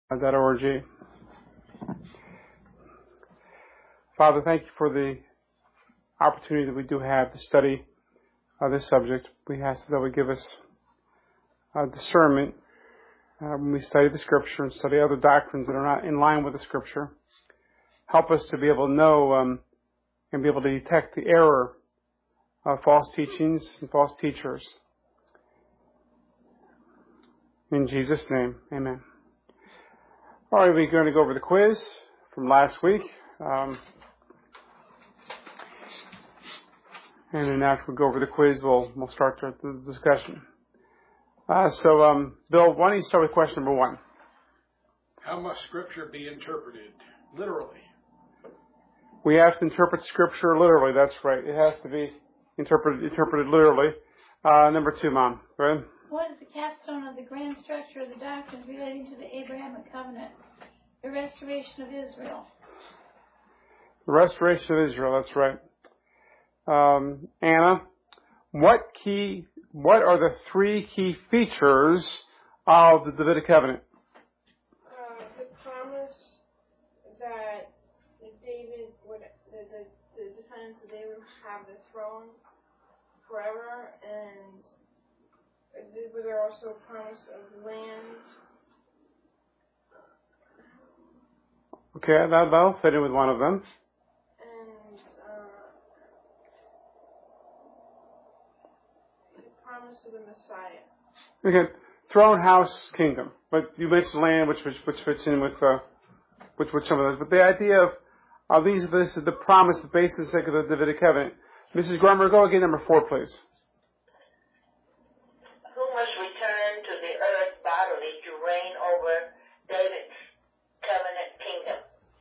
org. Father, thank you for the opportunity that we do have to study this subject. We ask that we give us discernment when we study the Scripture and study other doctrines that are not in line with the Scripture. Help us to be able to know and be able to detect the error of false teachings and false teachers. In Jesus' name, amen. All right, we're going to go over the quiz from last week. And then after we go over the quiz, we'll start the discussion. Bill, why don't you start with question number 1? How must Scripture be interpreted literally? We have to interpret Scripture literally. That's right. It has to be interpreted literally. Number 2, Mom. Go ahead. What is the capstone of the grand structure of the doctrines relating to the Abrahamic covenant, the restoration of Israel? The restoration of Israel, that's right. Anna, what are the 3 key features of the Davidic covenant? The promise that David would, the descendants of David would have the throne forever, and was there also a promise of land? Okay, that'll fit in with one of them. And the promise of the Messiah. Okay, throne, house, kingdom. But you mentioned land, which fits in with some of those. But the idea of this is the promise, the basis of the Davidic covenant. Mrs. Grummer, go again, number 4, please. Must return to the earth bodily to reign over David's covenant kingdom.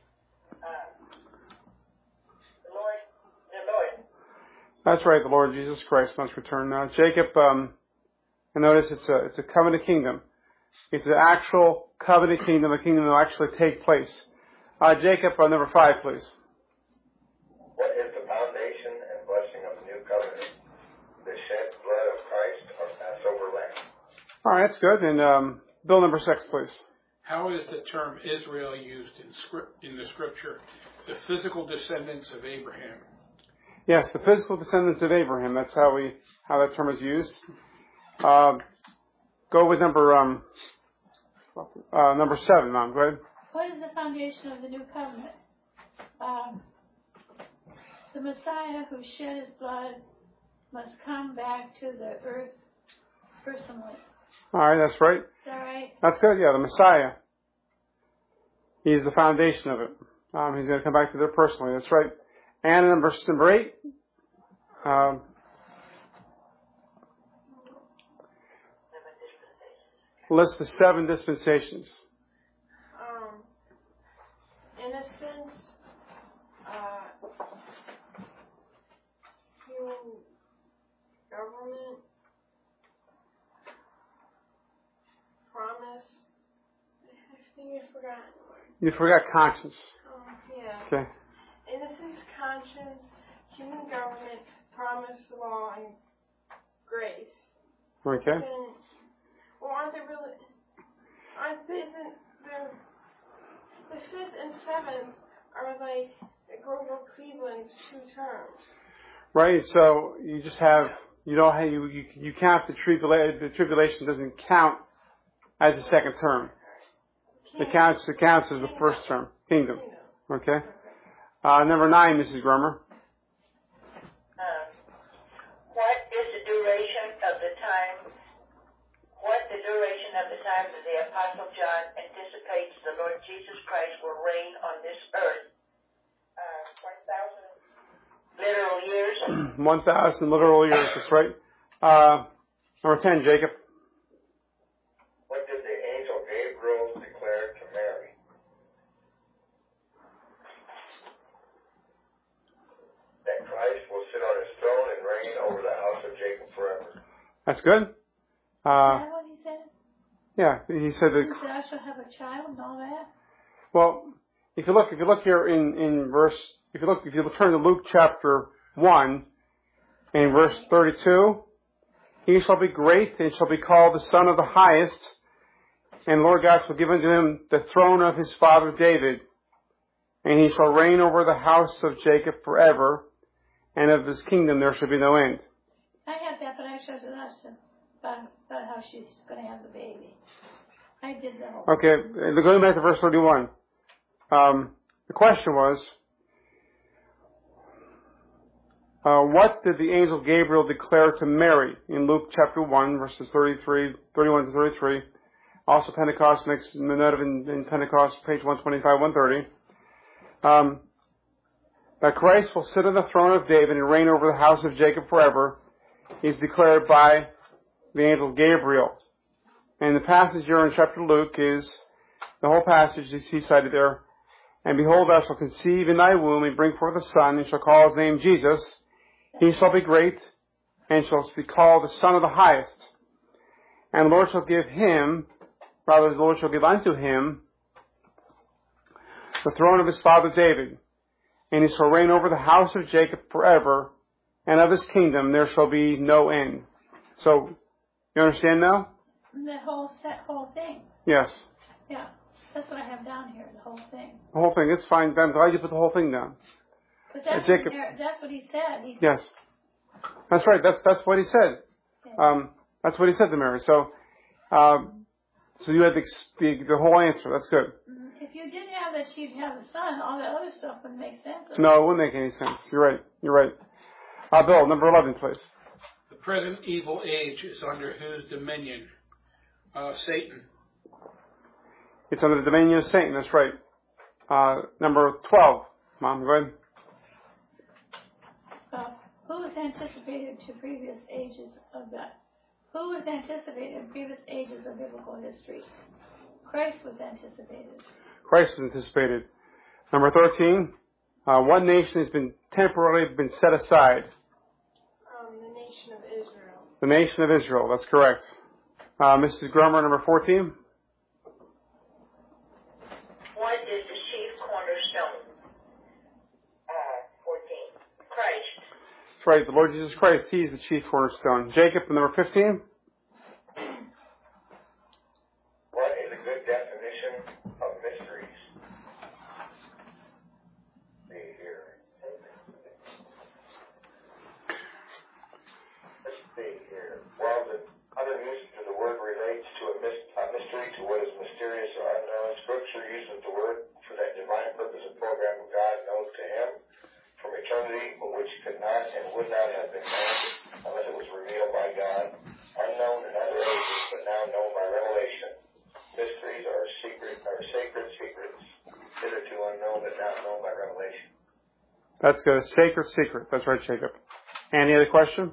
The Lord. That's right. The Lord Jesus Christ must return. Now, Jacob, and notice it's a covenant kingdom. It's an actual covenant kingdom, a kingdom that will actually take place. Jacob, number 5, please. What is the foundation and blessing of the new covenant? The shed blood of Christ or Passover lamb? All right, that's good. And Bill, number 6, please. How is the term Israel used in the Scripture? The physical descendants of Abraham. Yes, the physical descendants of Abraham. That's how that term is used. Go with number 7, Mom. Go ahead. What is the foundation of the new covenant? The Messiah who shed his blood must come back to the earth personally. All right, that's right. Is that right? That's good, yeah, the Messiah. He's the foundation of it. He's going to come back to there personally, that's right. And number 8. List the 7 dispensations. Innocence, human government, promise. I think I forgot. You forgot conscience. Yeah. Okay. Innocence, conscience, human government, promise, law, and grace. Okay. And, isn't the 5th and 7th are like Grover Cleveland's 2 terms. Right. So you just have you count the tribulation doesn't count as a second term. It counts as the first term, kingdom. Okay. Number 9, Mrs. Grummer. What is the duration of the time? What the duration of the time that the Apostle John anticipates the Lord Jesus Christ will reign on this earth? 1,000 literal years. 1,000 literal years. That's right. Number 10, Jacob. What did the angel Gabriel declare to Mary? That Christ will sit on his throne and reign over the house of Jacob forever. That's good. Is that what he said? Yeah, he said that. He said, I shall have a child and all that. Well, if you look here in verse, if you turn to Luke chapter 1, in verse 32, he shall be great and shall be called the Son of the Highest. And the Lord God shall give unto him the throne of his father David, and he shall reign over the house of Jacob forever, and of his kingdom there shall be no end. I have that, but I showed it last time about how she's going to have the baby. I did the whole. Okay, going back to verse 31. The question was, what did the angel Gabriel declare to Mary in Luke chapter 1, verses 31 to 33? Also Pentecost, next note in Pentecost, page 125, 130. That Christ will sit on the throne of David and reign over the house of Jacob forever is declared by the angel Gabriel. And the passage here in chapter Luke is, the whole passage is he cited there, and behold, thou shalt conceive in thy womb and bring forth a son, and shall call his name Jesus. He shall be great, and shall be called the Son of the Highest. And the Lord shall give him, rather the Lord shall give unto him, the throne of his father David, and he shall reign over the house of Jacob forever, and of his kingdom there shall be no end. So, you understand now? The whole thing. Yes. Yeah. That's what I have down here, the whole thing. The whole thing, it's fine. I'm glad you put the whole thing down. But that's, Jacob. That's what he said. Yes. That's right. That's what he said. Okay. That's what he said to Mary. So you had the whole answer. That's good. If you didn't have that she'd have a son, all that other stuff wouldn't make sense. No, it wouldn't make any sense. You're right. Bill, number 11, please. The present evil age is under whose dominion? Satan. It's under the dominion of Satan. That's right. Number 12. Mom, go ahead. Who was anticipated to previous ages of that? Who was anticipated in previous ages of biblical history? Christ was anticipated. Christ was anticipated. Number 13. What nation has been temporarily set aside? The nation of Israel. The nation of Israel. That's correct. Mrs. Grummer, number 14. What is the chief cornerstone? 14. Christ. That's right. The Lord Jesus Christ. He's the chief cornerstone. Jacob, number 15. What is a good definition of mysteries? See here. Let's see here. Well, the other usage of the word relates to a mystery, to what is mysterious or unknown. Scripture uses the word for that divine purpose and program of God known to him from eternity, but which could not and would not have been known unless it was revealed by God. Unknown in other ages, but now known by revelation. Mysteries are sacred secrets, hitherto unknown, but now known by revelation. That's good. A sacred secret. That's right, Jacob. Any other question?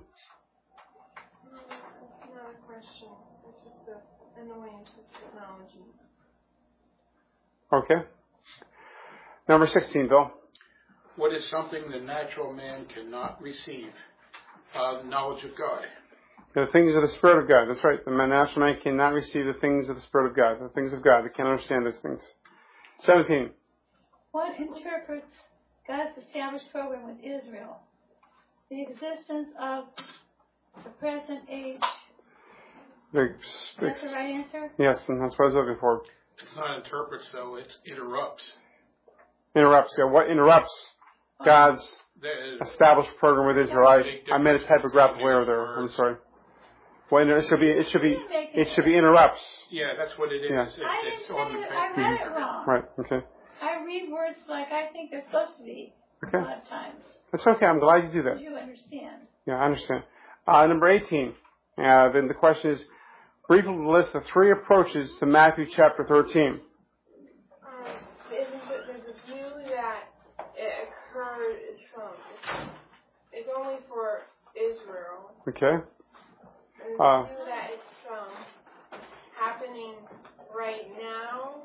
That's not a question. It's just the annoyance of technology. Okay. Number 16, Bill. What is something the natural man cannot receive? Knowledge of God. The things of the Spirit of God. That's right. The natural man cannot receive the things of the Spirit of God. The things of God. They can't understand those things. 17. What interprets God's established program with Israel? The existence of the present age. That's the right answer? Yes, and that's what I was looking for. It's not interprets, though. It interrupts. Interrupts. Yeah, what interrupts God's established program with Israel? I made a typographical error there. I'm sorry. Well, it should be interrupts. Yeah, that's what it is. Yeah. It's on the page. I read it wrong. Right. Okay. I read words like I think they're supposed to be. Okay. A lot of times. That's okay. I'm glad you do that. You understand. Yeah, I understand. Number 18. Then the question is, briefly list the 3 approaches to Matthew chapter 13. There's a view that it occurred. It's only for Israel. Okay. And the view that it's happening right now.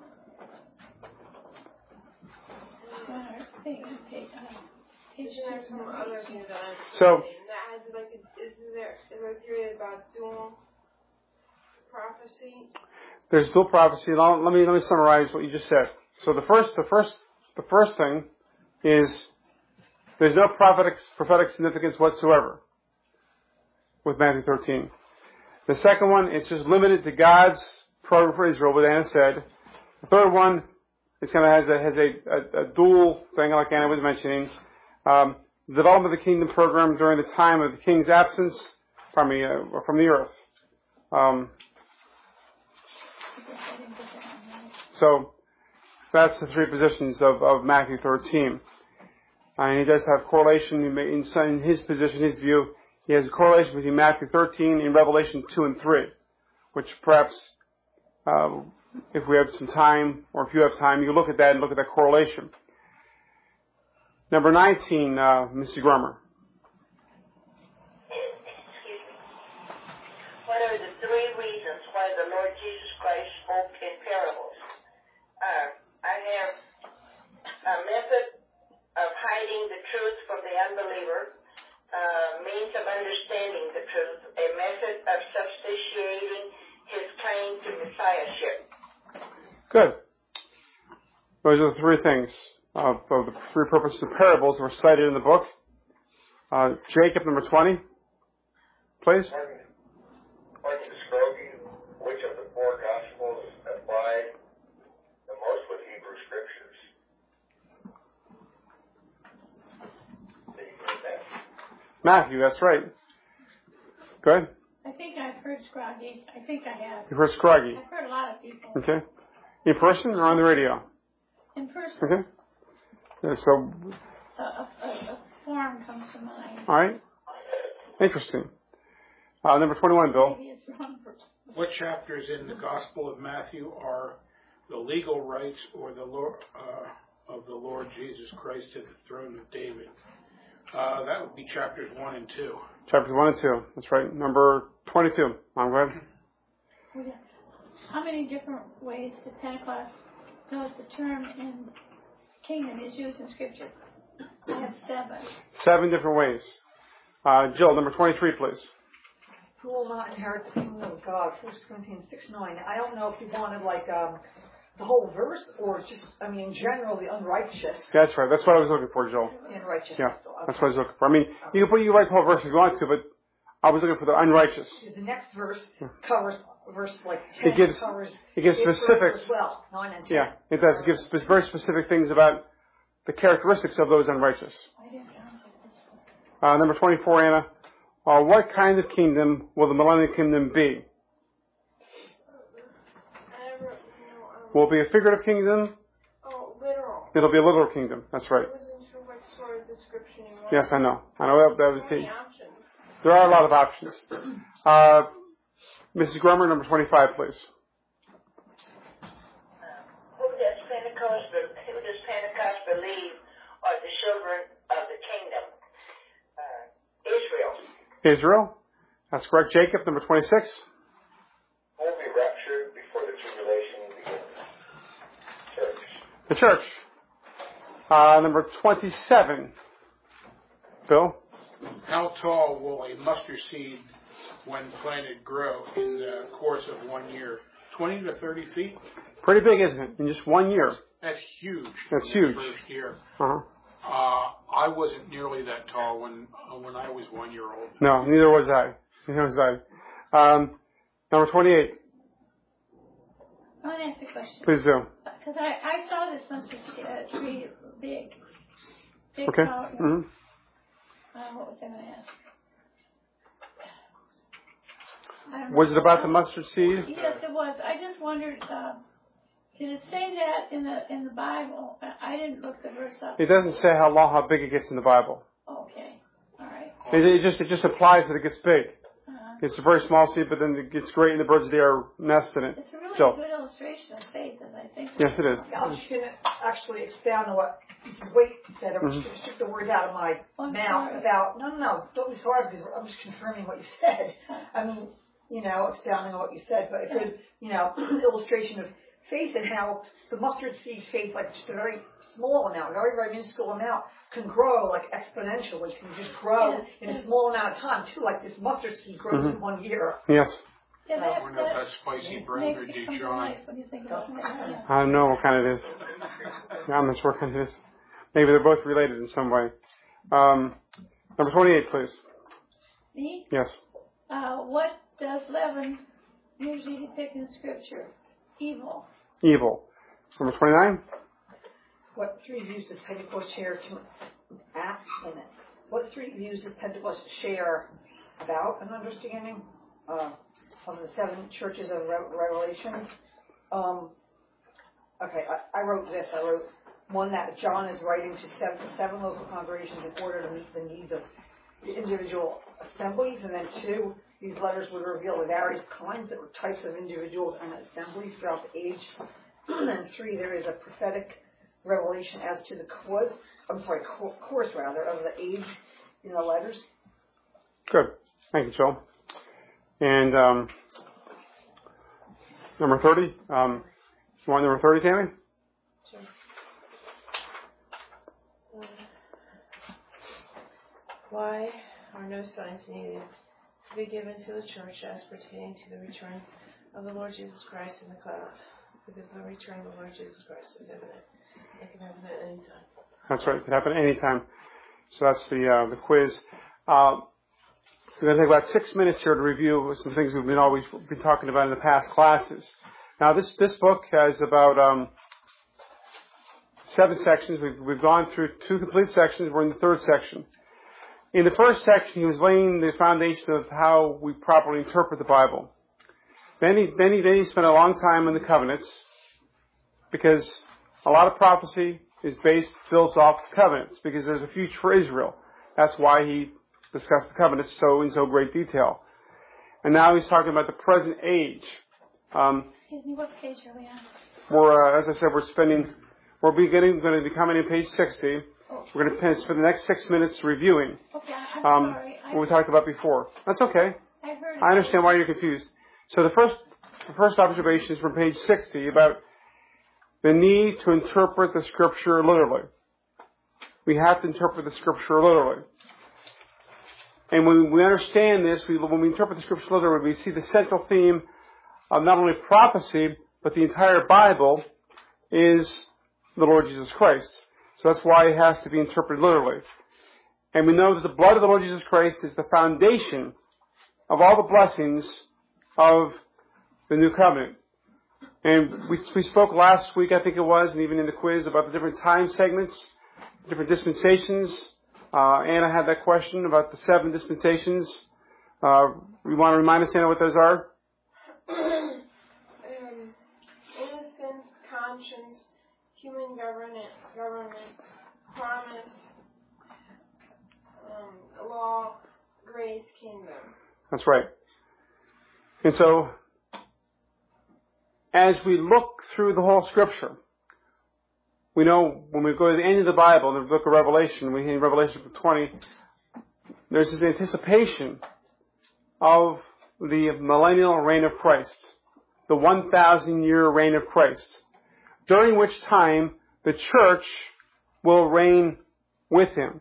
Isn't there some other view that I'm So, that has is there a theory about dual prophecy? there's dual prophecy. Let me summarize what you just said. So the first thing is there's no prophetic significance whatsoever with Matthew 13. The second one, it's just limited to God's program for Israel, what Anna said. The third one is kind of has a dual thing, like Anna was mentioning. The development of the kingdom program during the time of the king's absence from the earth. So that's the three positions of Matthew 13. And he does have correlation in his position, his view. He has a correlation between Matthew 13 and Revelation 2 and 3, which perhaps, if we have some time, or if you have time, you can look at that and look at that correlation. Number 19, Mr. Grummer. Excuse me. What are the three reasons why the Lord Jesus Christ spoke in parables? I have a method of hiding the truth from the unbeliever, means of understanding the truth, a method of substantiating his claim to messiahship. Good. Those are the three things of the three purposes of parables that were cited in the book. Jacob, number 20, please. According to Scroggie, which of the four Gospels apply the most with Hebrew Scriptures? Matthew, that's right. Good. I think I've heard Scroggie. I think I have. You've heard Scroggie. I've heard a lot of people. Okay. In person or on the radio? In person. Okay. So, A form comes to mind. all right. Interesting. Number 21, Bill. Maybe it's wrong for What chapters in the Gospel of Matthew are the legal rights or the Lord of the Lord Jesus Christ to the throne of David? That would be chapters 1 and 2. Chapters 1 and 2. That's right. Number 22. I'm glad. How many different ways to Pentecost knows the term in kingdom is used in Scripture? I have 7. 7 different ways. Jill, number 23, please. Who will not inherit the kingdom of God? 1 Corinthians 6:9. I don't know if you wanted the whole verse or just, in general, the unrighteous. That's right. That's what I was looking for, Jill. The unrighteous. Yeah, that's what I was looking for. You can write the whole verse if you want to, but I was looking for the unrighteous. The next verse covers verse 10. It gives specifics. As well, 9 and 10. Yeah, it does. It gives very specific things about the characteristics of those unrighteous. Number 24, Anna. What kind of kingdom will the millennial kingdom be? Will it be a figurative kingdom? Oh, literal. It'll be a literal kingdom. That's right. I wasn't sure what sort of description you wanted. Yes, I know. That was Many the. options. There are a lot of options. Mrs. Grummer, number 25, please. Who does Pentecost believe are the children of the kingdom? Israel. Israel. That's correct. Jacob, number 26. Who will be raptured before the tribulation begins? Church. The church. Number 27. Bill. How tall will a mustard seed, when planted, grow in the course of 1 year? 20 to 30 feet? Pretty big, isn't it? In just 1 year. That's huge. That's huge. The first year. Uh-huh. I wasn't nearly that tall when I was 1 year old. No, neither was I. Number 28. I want to ask a question. Please do. Because I saw this mustard tree big. Big Okay. tall. Mm-hmm. What was I going to ask? I don't know. Was it about the mustard seed? Yes, it was. I just wondered, did it say that in the Bible? I didn't look the verse up. It doesn't say how big it gets in the Bible. Okay. All right. It just applies that it gets big. Uh-huh. It's a very small seed, but then it gets great and the birds of the air nest in it. It's a really So, good illustration of faith, as I think. yes, it is. I'm just going to actually expound on what Mrs. Waite said. I'm just going to strip the words out of my mouth sorry. about, no, don't be sorry because I'm just confirming what you said. Expounding on what you said, but a good, illustration of faith and how the mustard seed faith, like just a very small amount, very, very minuscule amount, can grow like exponentially, can just grow in a small amount of time too, like this mustard seed grows in 1 year. Yes. Yeah, I wonder if that's spicy brown or makes it come to Dijon. life when you think about that. I don't know what kind it is. I'm not sure what kind it is. Maybe they're both related in some way. Number 28, please. Me? Yes. What does leaven usually depict in Scripture? Evil. Evil. Number 29. What three views does Pentecost share What three views does Pentecost share about an understanding of the seven churches of Revelation? I wrote this. I wrote one, that John is writing to seven local congregations in order to meet the needs of the individual assemblies, and then two, these letters would reveal the various kinds or types of individuals and assemblies throughout the age. And three, there is a prophetic revelation as to the course of the age in the letters. Good. Thank you, Joel. And number 30. You want number 30, Tammy? Sure. Why are no signs needed to be given to the church as pertaining to the return of the Lord Jesus Christ in the clouds? Because the return of the Lord Jesus Christ is imminent. It can happen at any time. That's right. It can happen at any time. So that's the quiz. We're going to take about 6 minutes here to review some things we've been talking about in the past classes. Now, this book has about 7 sections. We've gone through 2 complete sections. We're in the 3rd section. In the first section, he was laying the foundation of how we properly interpret the Bible. Then he spent a long time on the covenants, because a lot of prophecy is built off the covenants, because there's a future for Israel. That's why he discussed the covenants in so great detail. And now he's talking about the present age. Excuse me, what page are we on? We're, as I said, we're going to be coming in page 60. We're going to spend the next 6 minutes reviewing Okay, I'm sorry. what we talked about before. That's okay. I understand why you're confused. So the first observation is from page 60 about the need to interpret the Scripture literally. We have to interpret the Scripture literally. And when we understand this, when we interpret the Scripture literally, we see the central theme of not only prophecy, but the entire Bible is the Lord Jesus Christ. So that's why it has to be interpreted literally. And we know that the blood of the Lord Jesus Christ is the foundation of all the blessings of the new covenant. And we spoke last week, I think it was, and even in the quiz, about the different time segments, different dispensations. Anna had that question about the 7 dispensations. You want to remind us, Anna, what those are? Innocence, conscience, human government, promise, law, grace, kingdom. That's right. And so, as we look through the whole Scripture, we know when we go to the end of the Bible, in the book of Revelation, we in Revelation 20, there's this anticipation of the millennial reign of Christ, the 1,000-year reign of Christ, during which time the church will reign with Him.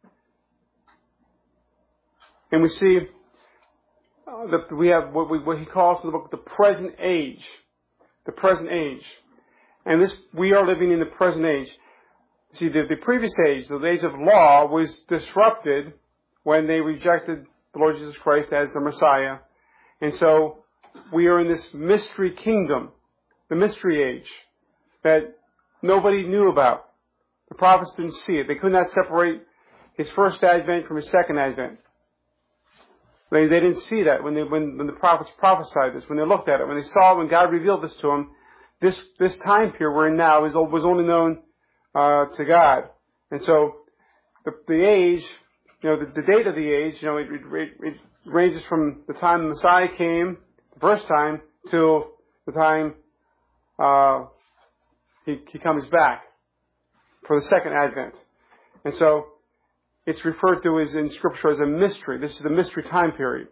And we see that we have what he calls in the book the present age. The present age. And we are living in the present age. See, the previous age, the age of law, was disrupted when they rejected the Lord Jesus Christ as the Messiah. And so we are in this mystery kingdom, the mystery age, that nobody knew about. The prophets didn't see it. They could not separate His first advent from His second advent. They didn't see that when the prophets prophesied this, when they looked at it, when they saw it, when God revealed this to them. This time period we're in now was only known to God. And so the age, the date of the age, it ranges from the time the Messiah came, the first time, till the time he comes back for the second advent. And so it's referred to as in Scripture as a mystery. This is a mystery time period.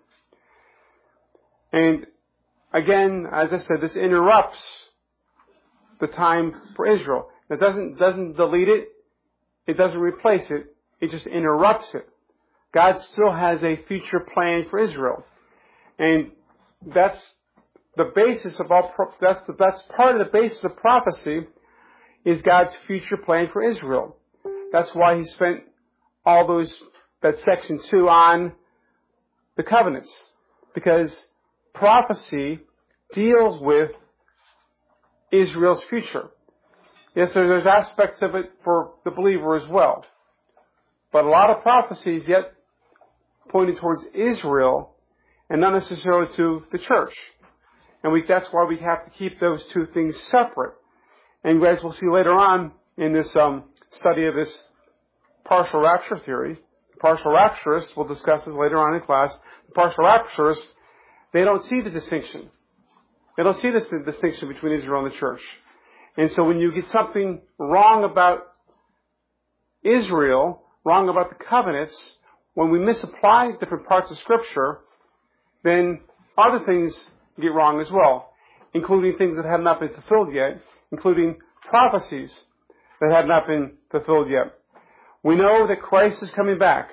And again, as I said, this interrupts the time for Israel. It doesn't delete it. It doesn't replace it. It just interrupts it. God still has a future plan for Israel. And that's the basis of all, that's part of the basis of prophecy, is God's future plan for Israel. That's why He spent that section 2 on the covenants. Because prophecy deals with Israel's future. Yes, there's aspects of it for the believer as well. But a lot of prophecies yet pointing towards Israel and not necessarily to the church. And that's why we have to keep those two things separate. And as we'll see later on in this study of this partial rapture theory, partial rapturists, we'll discuss this later on in class, the partial rapturists, they don't see the distinction. They don't see this distinction between Israel and the church. And so when you get something wrong about Israel, wrong about the covenants, when we misapply different parts of Scripture, then other things get wrong as well, including things that have not been fulfilled yet, including prophecies that have not been fulfilled yet. We know that Christ is coming back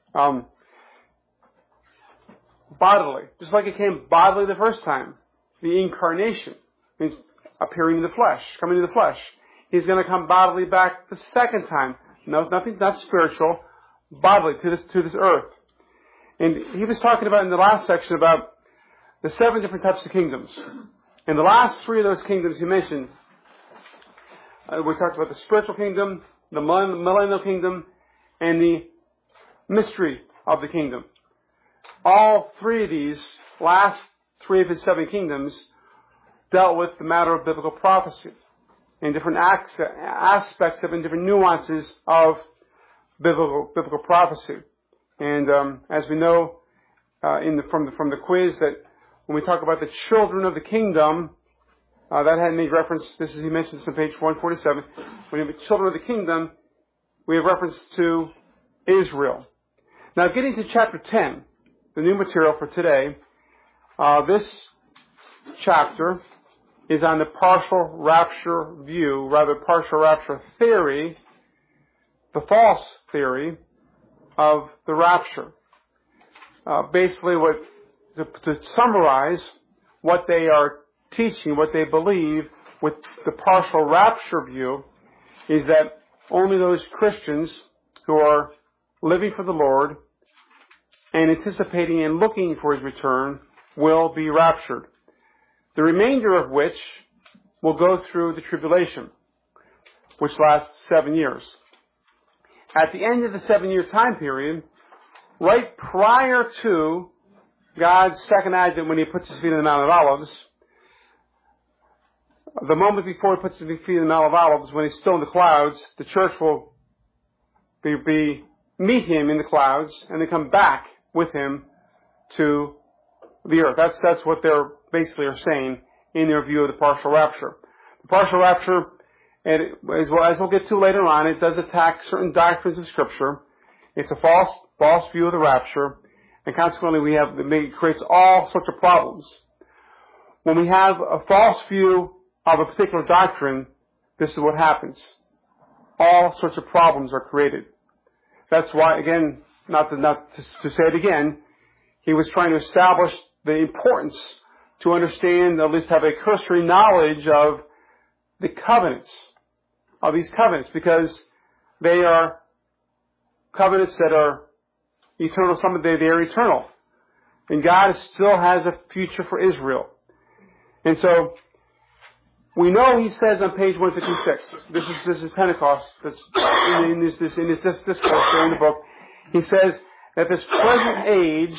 bodily, just like He came bodily the first time. The incarnation means appearing in the flesh, coming in the flesh. He's going to come bodily back the second time. No, nothing, not spiritual, bodily to this earth. And he was talking about in the last section about the 7 different types of kingdoms. And the last 3 of those kingdoms he mentioned, we talked about the spiritual kingdom, the millennial kingdom, and the mystery of the kingdom. All 3 of these, last 3 of his 7 kingdoms, dealt with the matter of biblical prophecy and different aspects of and different nuances of biblical prophecy. And as we know from the quiz, that when we talk about the children of the kingdom, that had made reference. He mentions on page 147. When you have children of the kingdom, we have reference to Israel. Now, getting to chapter 10, the new material for today, this chapter is on the partial rapture view, rather partial rapture theory, the false theory of the rapture. Basically, to summarize what they are teaching, what they believe with the partial rapture view, is that only those Christians who are living for the Lord and anticipating and looking for His return will be raptured. The remainder of which will go through the tribulation, which lasts 7 years. At the end of the 7-year time period, right prior to God's second advent, when He puts His feet on the Mount of Olives, the moment before He puts His feet on the Mount of Olives, when He's still in the clouds, the church will meet Him in the clouds, and they come back with Him to the earth. That's what they're basically are saying in their view of the partial rapture. The partial rapture, and as we'll get to later on, it does attack certain doctrines of Scripture. It's a false view of the rapture, and consequently it creates all sorts of problems. When we have a false view of a particular doctrine, this is what happens. All sorts of problems are created. That's why, again, not to say it again, he was trying to establish the importance to understand, at least have a cursory knowledge of the covenants, of these covenants, because they are covenants that are eternal. Some of them, they are eternal. And God still has a future for Israel. And so, we know He says on page 156, this is Pentecost, that's in this discourse there in the book, He says that this present age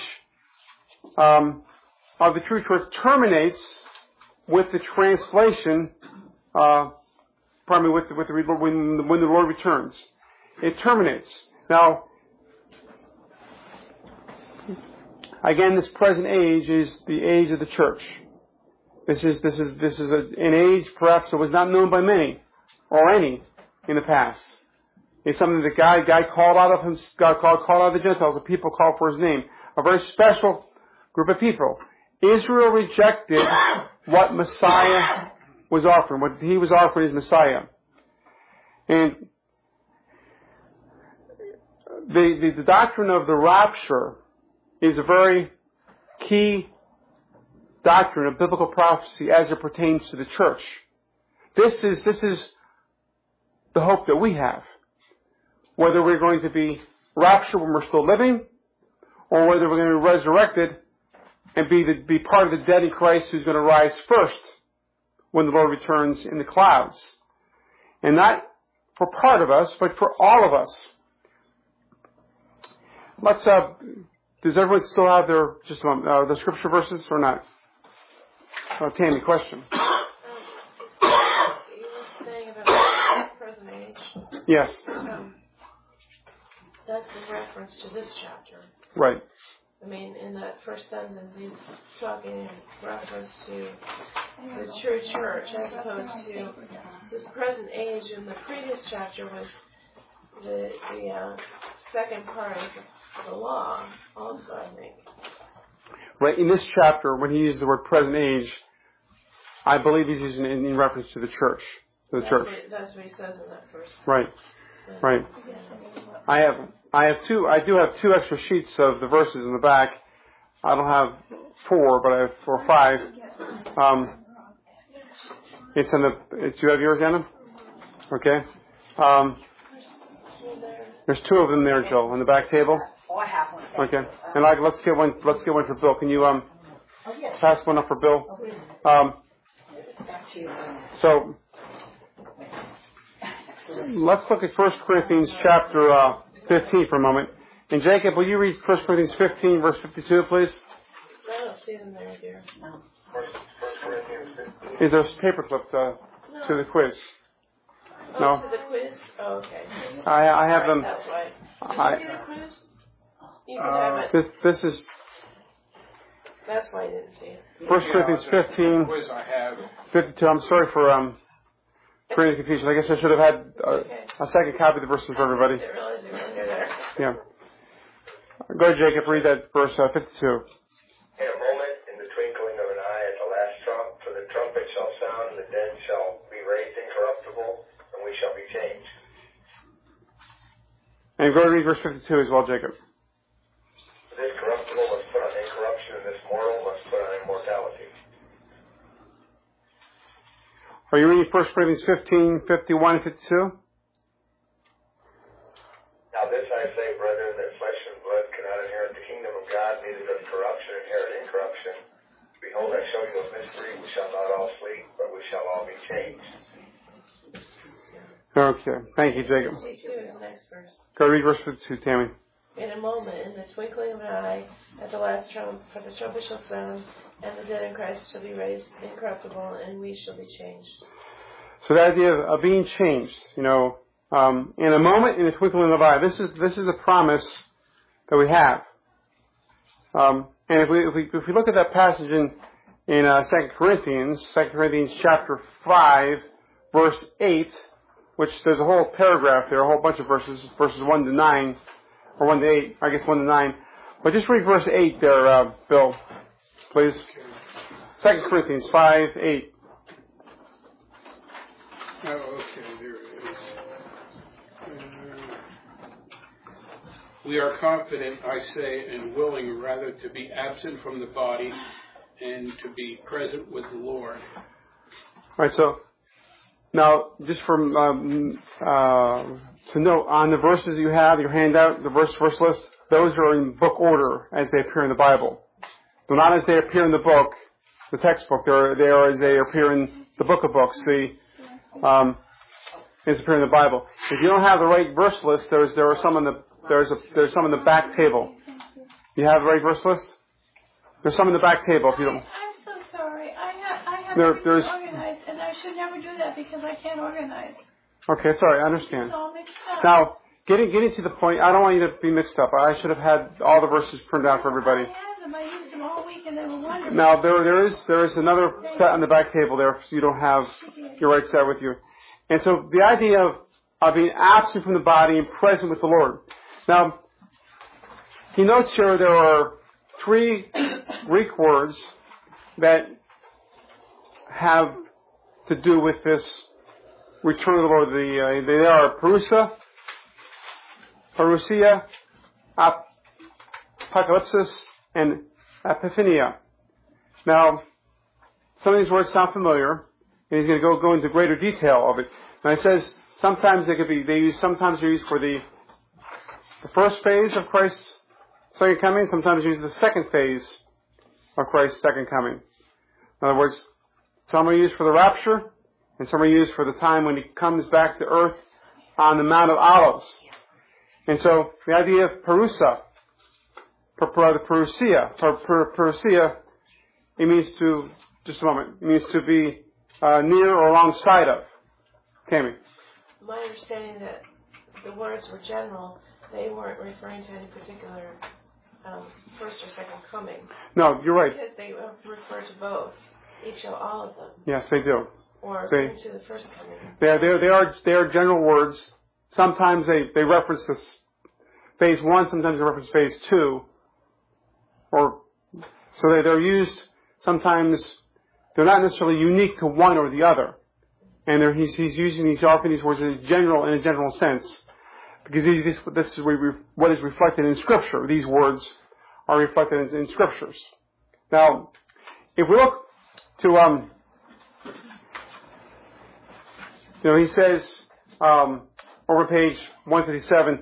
of the true church terminates with the translation, when the Lord returns. It terminates. Now, again, this present age is the age of the church. This is an age perhaps that was not known by many or any in the past. It's something that God called out of him. God called out of the Gentiles. The people called for His name. A very special group of people. Israel rejected what Messiah was offering. What He was offering is Messiah. And the doctrine of the rapture is a very key doctrine of biblical prophecy as it pertains to the church. This is the hope that we have. Whether we're going to be raptured when we're still living, or whether we're going to be resurrected and be part of the dead in Christ who's going to rise first when the Lord returns in the clouds. And not for part of us, but for all of us. Let's, does everyone still have their, just a moment, the scripture verses or not? Tammy, question. You were saying about the present age. Yes. That's in reference to this chapter. Right. I mean, in that first sentence, he's talking in reference to the true church as opposed to this present age. In the previous chapter was the second part of the law also, I think. Right. In this chapter, when he uses the word present age, I believe he's using it in reference to the church. To the church. That's what he says in that first. Right. Sentence. Right. Yeah. I do have 2 extra sheets of the verses in the back. I don't have 4, but I have 4 or 5. You have yours, Anna? Okay. There's 2 of them there, Joel, on the back table. Oh, I have one. Okay. And let's get one for Bill. Can you pass one up for Bill? So let's look at 1 Corinthians chapter 15 for a moment. And Jacob, will you read 1 Corinthians 15, verse 52, please? I don't see them there, dear. No. 1 Corinthians 15. Is there a paperclip to the quiz? Oh, No. to the quiz? Oh, okay. I have them. That's why. Did you get a quiz? You can have it. This is That's why I didn't see it. 1 Corinthians 15, Quiz I have. 52. I'm sorry for any confusion. I guess I should have had a second copy of the verses for everybody. I didn't realize they were under there. Yeah. Go ahead, Jacob. Read that verse 52. In a moment, in the twinkling of an eye, at the last trump, for the trumpet shall sound, and the dead shall be raised incorruptible, and we shall be changed. And go read verse 52 as well, Jacob. This corruptible must put on incorruption, and this mortal must put on immortality. Are you reading 1 Corinthians 15, 51, and 52? Now this I say, brethren, that flesh and blood cannot inherit the kingdom of God, neither does corruption inherit incorruption. Behold, I show you a mystery. We shall not all sleep, but we shall all be changed. Okay. Thank you, Jacob. 52 is the next verse. Go read verse 52, Tammy. In a moment, in the twinkling of an eye, at the last trump, for the trumpet shall sound, and the dead in Christ shall be raised incorruptible, and we shall be changed. So the idea of being changed, in a moment, in the twinkling of an eye, this is a promise that we have. And if we look at that passage in 2 Corinthians chapter 5, verse 8, which there's a whole paragraph there, a whole bunch of verses 1 to 9, or 1 to 8, I guess 1 to 9. But just read verse 8 there, Bill, please. 2 Corinthians 5, 8. Oh, okay, there it is. We are confident, I say, and willing rather to be absent from the body and to be present with the Lord. All right, so now just from to note on the verses you have, your handout, the verse list, those are in book order as they appear in the Bible. They're not as they appear in the book, the textbook. They are as they appear in the book of books. As appear in the Bible. If you don't have the right verse list, there's some in the back table. You have the right verse list? There's some in the back table if you don't. I'm so sorry. I have everything organized, and I should never do that because I can't organize. Okay, sorry, I understand. It's all mixed up. Now, getting to the point, I don't want you to be mixed up. I should have had all the verses printed out for everybody. I have them. I used them all week, and they were wonderful. Now, there is another set on the back table there, so you don't have your right set with you. And so the idea of being absent from the body and present with the Lord. Now, he notes here there are 3 Greek words that have to do with this return of the Lord. They are parousia, apocalypsis, and epiphania. Now, some of these words sound familiar, and he's going to go into greater detail of it. Now he says sometimes they're used for the first phase of Christ's second coming, sometimes used the second phase of Christ's second coming. In other words, Some are used for the rapture, and some are used for the time when he comes back to earth on the Mount of Olives. And so the idea of parousia, it means to, just a moment, it means to be near or alongside of. Cami. My understanding that the words were general, they weren't referring to any particular first or second coming. No, you're right. Because they refer to both, each or all of them. Yes, they do. Or to the first coming. They are general words. Sometimes they reference this phase 1, sometimes they reference phase 2. So they're used, sometimes they're not necessarily unique to one or the other. And he's using these words in a general sense. Because this is what is reflected in Scripture. These words are reflected in Scriptures. Now, if we look to, he says, over page 157,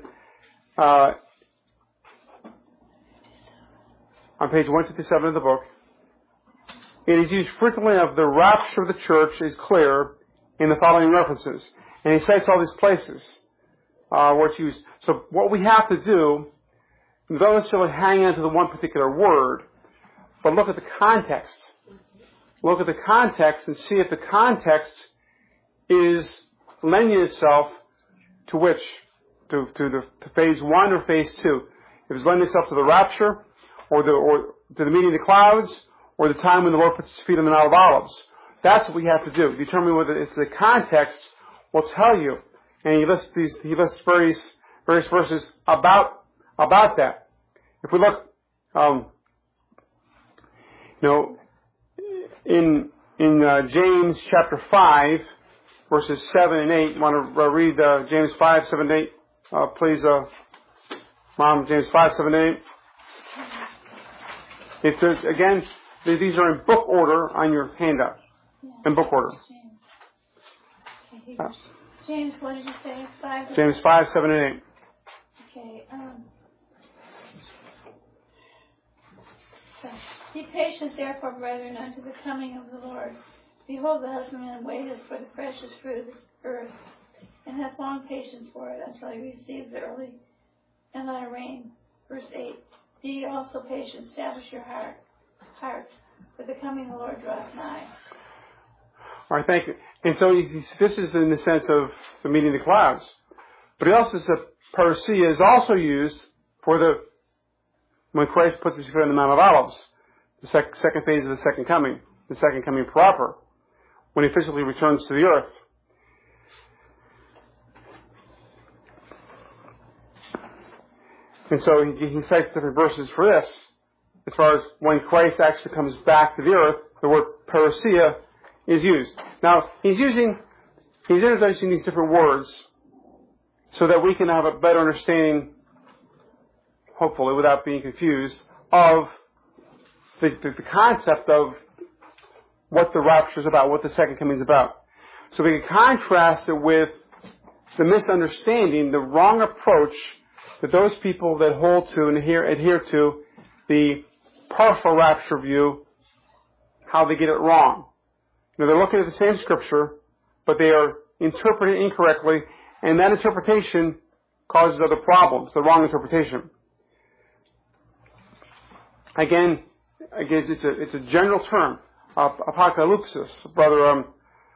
on page 157 of the book, it is used frequently of the rapture of the church is clear in the following references. And he cites all these places where it's used. So what we have to do, don't necessarily hang on to the one particular word, but look at the context. Look at the context and see if the context is lending itself to which? To phase 1 or phase 2. If it's lending itself to the rapture, or to the meeting of the clouds, or the time when the Lord puts his feet on the Mount of Olives. That's what we have to do. Determine whether it's the context will tell you. And he lists various verses about that. If we look, in James chapter 5, verses 7 and 8, you want to read James 5, 7 and 8, please, Mom, James 5, 7 and 8. Again, these are in book order on your handout. In book order. James, what did you say? 5? James 5, 7 and 8. Okay. Be patient, therefore, brethren, unto the coming of the Lord. Behold, the husbandman waiteth for the precious fruit of the earth, and hath long patience for it, until he receives the early and latter rain. Verse 8. Be ye also patient, establish your hearts, for the coming of the Lord draweth nigh. All right, thank you. And so this is in the sense of the meeting of the clouds. But he also said parousia is also used for when Christ puts his feet on the Mount of Olives, the second phase of the second coming proper, when he physically returns to the earth. And so he cites different verses for this. As far as when Christ actually comes back to the earth, the word parousia is used. Now, he's introducing these different words so that we can have a better understanding, hopefully without being confused, of the concept of what the rapture is about, what the second coming is about. So we can contrast it with the misunderstanding, the wrong approach that those people that hold to and adhere to the partial rapture view, how they get it wrong. They're looking at the same scripture, but they are interpreting it incorrectly, and that interpretation causes other problems, the wrong interpretation. Again, it's a general term, apocalypsis, brother,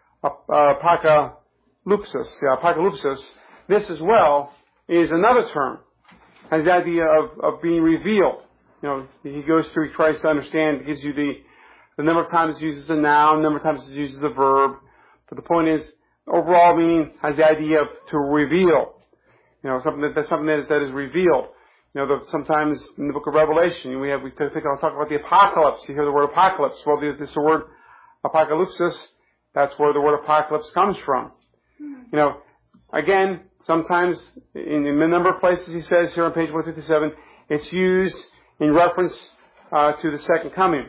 apocalypsis. This as well is another term, has the idea of being revealed. He goes through, he tries to understand, gives you the number of times it uses the noun, number of times it uses the verb. But the point is, overall meaning has the idea of to reveal. Something that is revealed. Sometimes in the book of Revelation, I'll talk about the apocalypse. You hear the word apocalypse. Well, this word apocalypsis, that's where the word apocalypse comes from. Again, sometimes in a number of places he says here on page 157, it's used in reference to the second coming.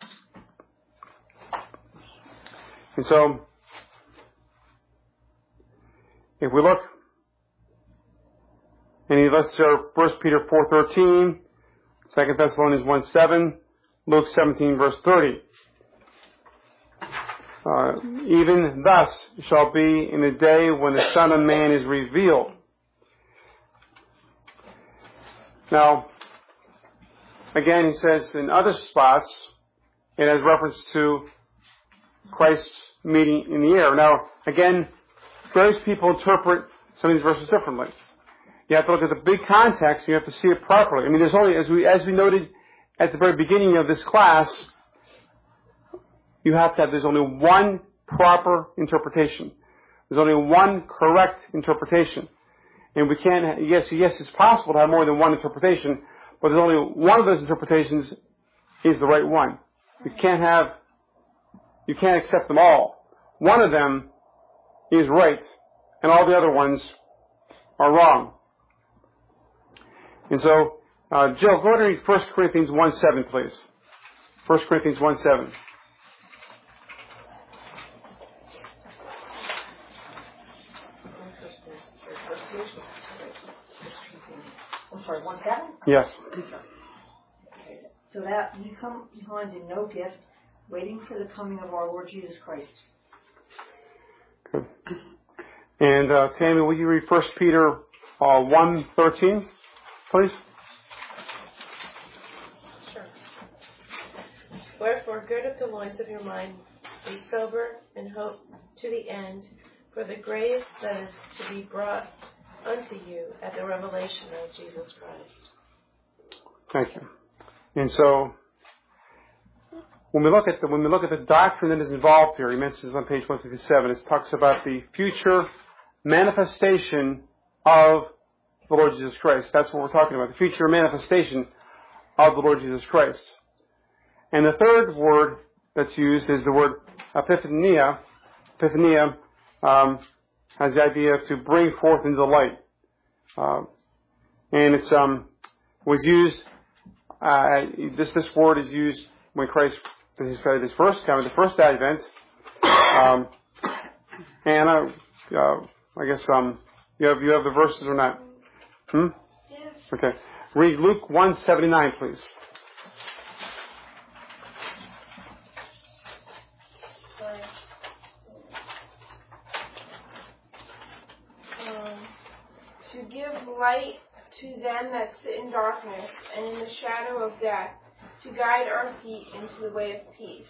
And so, if we look, and he lists there 1 Peter 4:13, 2 Thessalonians 1:7, Luke 17 verse 30. even thus shall be in the day when the Son of Man is revealed. Now, again, he says in other spots, it has reference to Christ's meeting in the air. Now, again, various people interpret some of these verses differently. You have to look at the big context, you have to see it properly. I mean, there's only, as we noted at the very beginning of this class, there's only one proper interpretation. There's only one correct interpretation. And we can't, yes, it's possible to have more than one interpretation, but there's only one of those interpretations is the right one. You can't accept them all. One of them is right, and all the other ones are wrong. And so, Jill, go ahead and read 1 Corinthians 1:7, please. 1 Corinthians 1:7. I'm sorry, 1:7? Yes. So that we come behind in no gift, waiting for the coming of our Lord Jesus Christ. Good. And Tammy, will you read 1 Peter 1:13, please? Sure. Wherefore, gird up the loins of your mind, be sober, and hope to the end for the grace that is to be brought unto you at the revelation of Jesus Christ. Thank you. And so, when we look at the doctrine that is involved here, he mentions on page 157, it talks about the future manifestation of the Lord Jesus Christ. That's what we're talking about, the future manifestation of the Lord Jesus Christ. And the third word that's used is the word epiphania. Epiphania has the idea of to bring forth into the light. And it's was used, this word is used when Christ, his first coming, the first advent. And I guess you have the verses or not? Yes. Okay. Read Luke 1:79, please. To give light to them that sit in darkness and in the shadow of death, to guide our feet into the way of peace.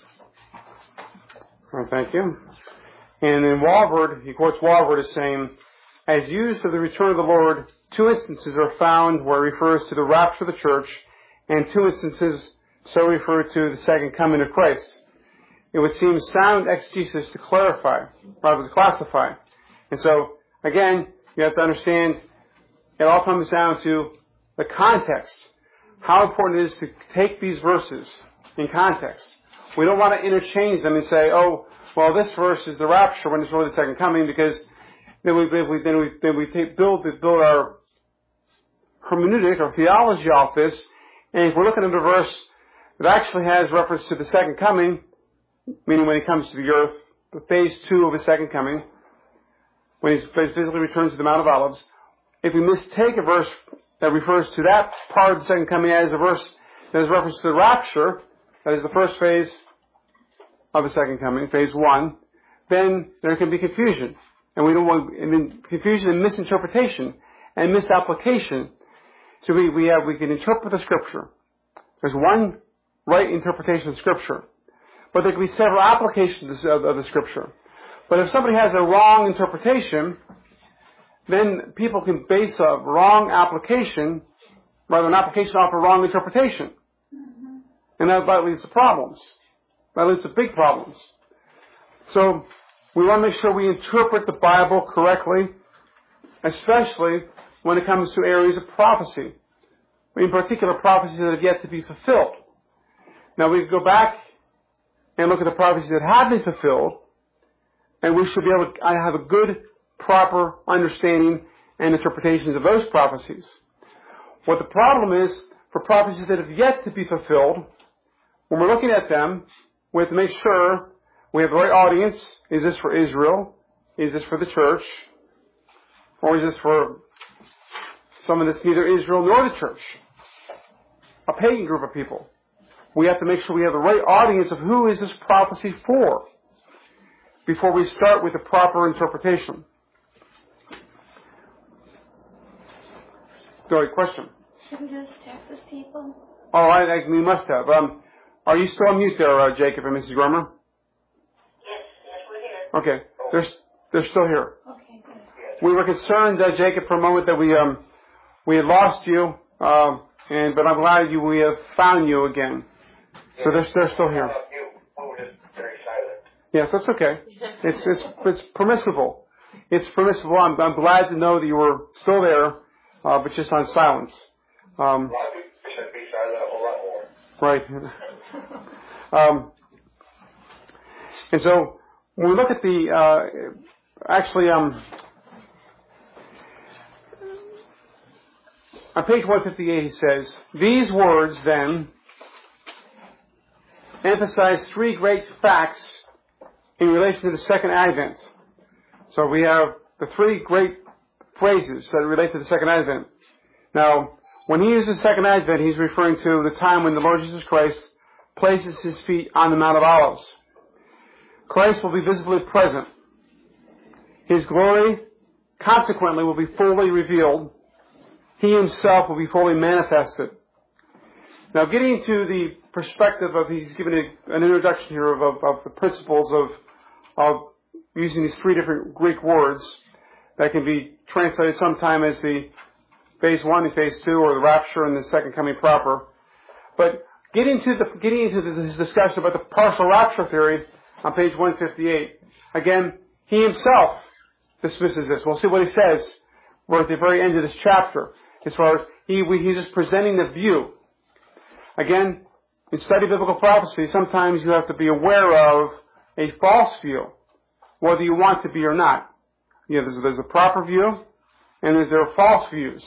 Well, thank you. And in Walvoord, he quotes Walvoord as saying, as used of the return of the Lord, 2 instances are found where it refers to the rapture of the church, and 2 instances so refer to the second coming of Christ. It would seem sound exegesis to clarify, rather than classify. And so, again, you have to understand, it all comes down to the context. How important it is to take these verses in context. We don't want to interchange them and say, oh, well, this verse is the rapture when it's really the second coming, because then we build our hermeneutic or theology off this. And if we're looking at a verse that actually has reference to the second coming, meaning when he comes to the earth, the phase 2 of his second coming, when he physically returns to the Mount of Olives, if we mistake a verse that refers to that part of the second coming as a verse that is reference to the rapture, that is the first phase of the second coming, phase 1, then there can be confusion. And we don't want confusion and misinterpretation and misapplication. So we can interpret the Scripture. There's one right interpretation of Scripture. But there can be several applications of the Scripture. But if somebody has a wrong interpretation, then people can base a wrong application, rather an application off a wrong interpretation. Mm-hmm. And that leads to problems. That leads to big problems. So we want to make sure we interpret the Bible correctly, especially when it comes to areas of prophecy. In particular, prophecies that have yet to be fulfilled. Now we go back and look at the prophecies that have been fulfilled, and we should be able to have a good, proper understanding and interpretations of those prophecies. What the problem is, for prophecies that have yet to be fulfilled, when we're looking at them, we have to make sure we have the right audience. Is this for Israel? Is this for the church? Or is this for someone that's neither Israel nor the church? A pagan group of people. We have to make sure we have the right audience of who is this prophecy for. before we start with the proper interpretation. Go ahead, question. Should we just text those people? All right, we must have. Are you still on mute there, Jacob and Mrs. Grummer? Yes, we're here. Okay, they're still here. Okay, good. We were concerned, Jacob, for a moment that we had lost you, but I'm glad we have found you again. So they're still here. You were just very silent. Yes, that's okay. It's permissible. It's permissible. I'm glad to know that you were still there, but just on silence. A lot of people should be silent a whole lot more. Right. And so when we look at the on page 158, he says, "These words, then, emphasize three great facts in relation to the second advent." So we have the three great phrases that relate to the second advent. Now, when he uses second advent, he's referring to the time when the Lord Jesus Christ places his feet on the Mount of Olives. Christ will be visibly present. His glory, consequently, will be fully revealed. He himself will be fully manifested. Now, getting to the perspective of, he's given an introduction here of the principles of using these three different Greek words that can be translated sometime as the phase 1 and phase 2, or the rapture and the second coming proper. But getting into this discussion about the partial rapture theory on page 158, again, he himself dismisses this. We'll see what he says. We're at the very end of this chapter. As far as he's just presenting the view. Again, in study biblical prophecy, sometimes you have to be aware of a false view, whether you want to be or not. You know, there's a proper view, and there are false views.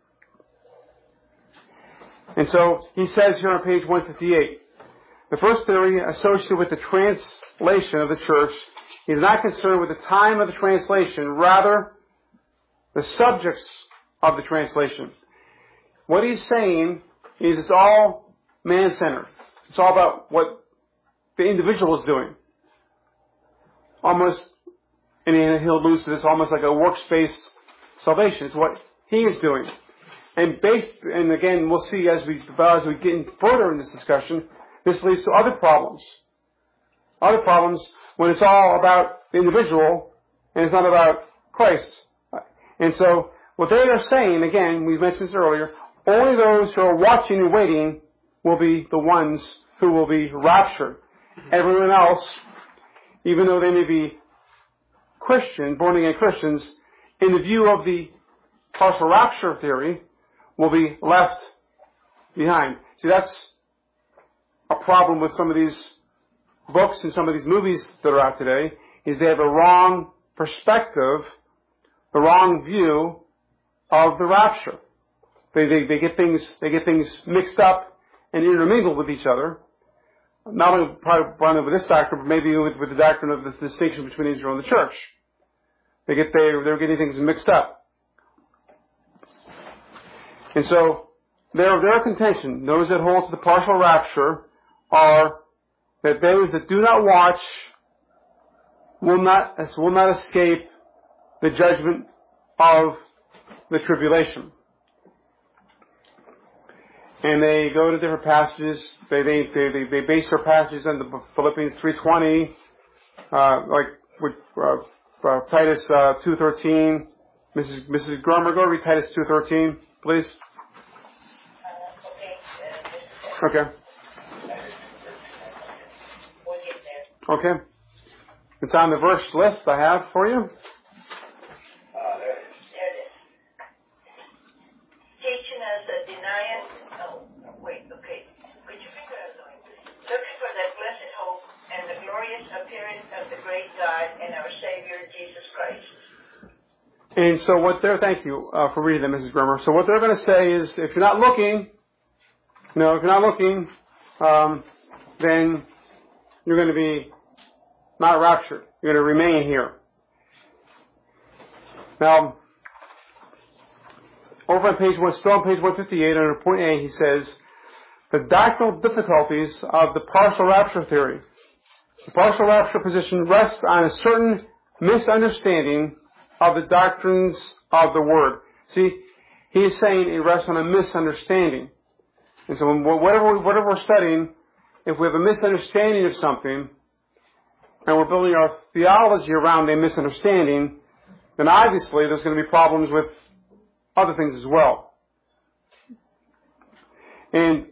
And so he says here on page 158, the first theory associated with the translation of the church is not concerned with the time of the translation, rather the subjects of the translation. What he's saying is it's all man-centered. It's all about what the individual is doing. Almost, and he'll allude to this, almost like a works-based salvation. It's what he is doing. And again, we'll see as we get further in this discussion, this leads to other problems. Other problems when it's all about the individual and it's not about Christ. And so, what they are saying, again, we mentioned this earlier, only those who are watching and waiting will be the ones who will be raptured. Everyone else, even though they may be Christian, born-again Christians, in the view of the partial rapture theory, will be left behind. See, that's a problem with some of these books and some of these movies that are out today, is they have a wrong perspective, the wrong view of the rapture. They get things mixed up and intermingled with each other. Not only probably with this doctrine, but maybe with the doctrine of the distinction between Israel and the church. They're getting things mixed up. And so, their contention, those that hold to the partial rapture, are that those that do not watch will not escape the judgment of the tribulation. And they go to different passages. They base their passages on the Philippians 3:20, like with Titus 2:13. Mrs. Grummer, go read Titus 2:13, please. Okay. Okay. It's on the verse list I have for you. Teaching us that denying, Could you read what I was doing? Looking for that blessed hope and the glorious appearance of the great God and our Savior, Jesus Christ. And so what thank you for reading that, Mrs. Grimmer. So what they're going to say is, if you're not looking, then you're going to be not raptured. You're going to remain here. Now, over on page 158, under point A, he says, the doctrinal difficulties of the partial rapture theory. The partial rapture position rests on a certain misunderstanding of the doctrines of the Word. See, he is saying it rests on a misunderstanding. And so whatever we're studying, if we have a misunderstanding of something, and we're building our theology around a misunderstanding, then obviously there's going to be problems with other things as well. And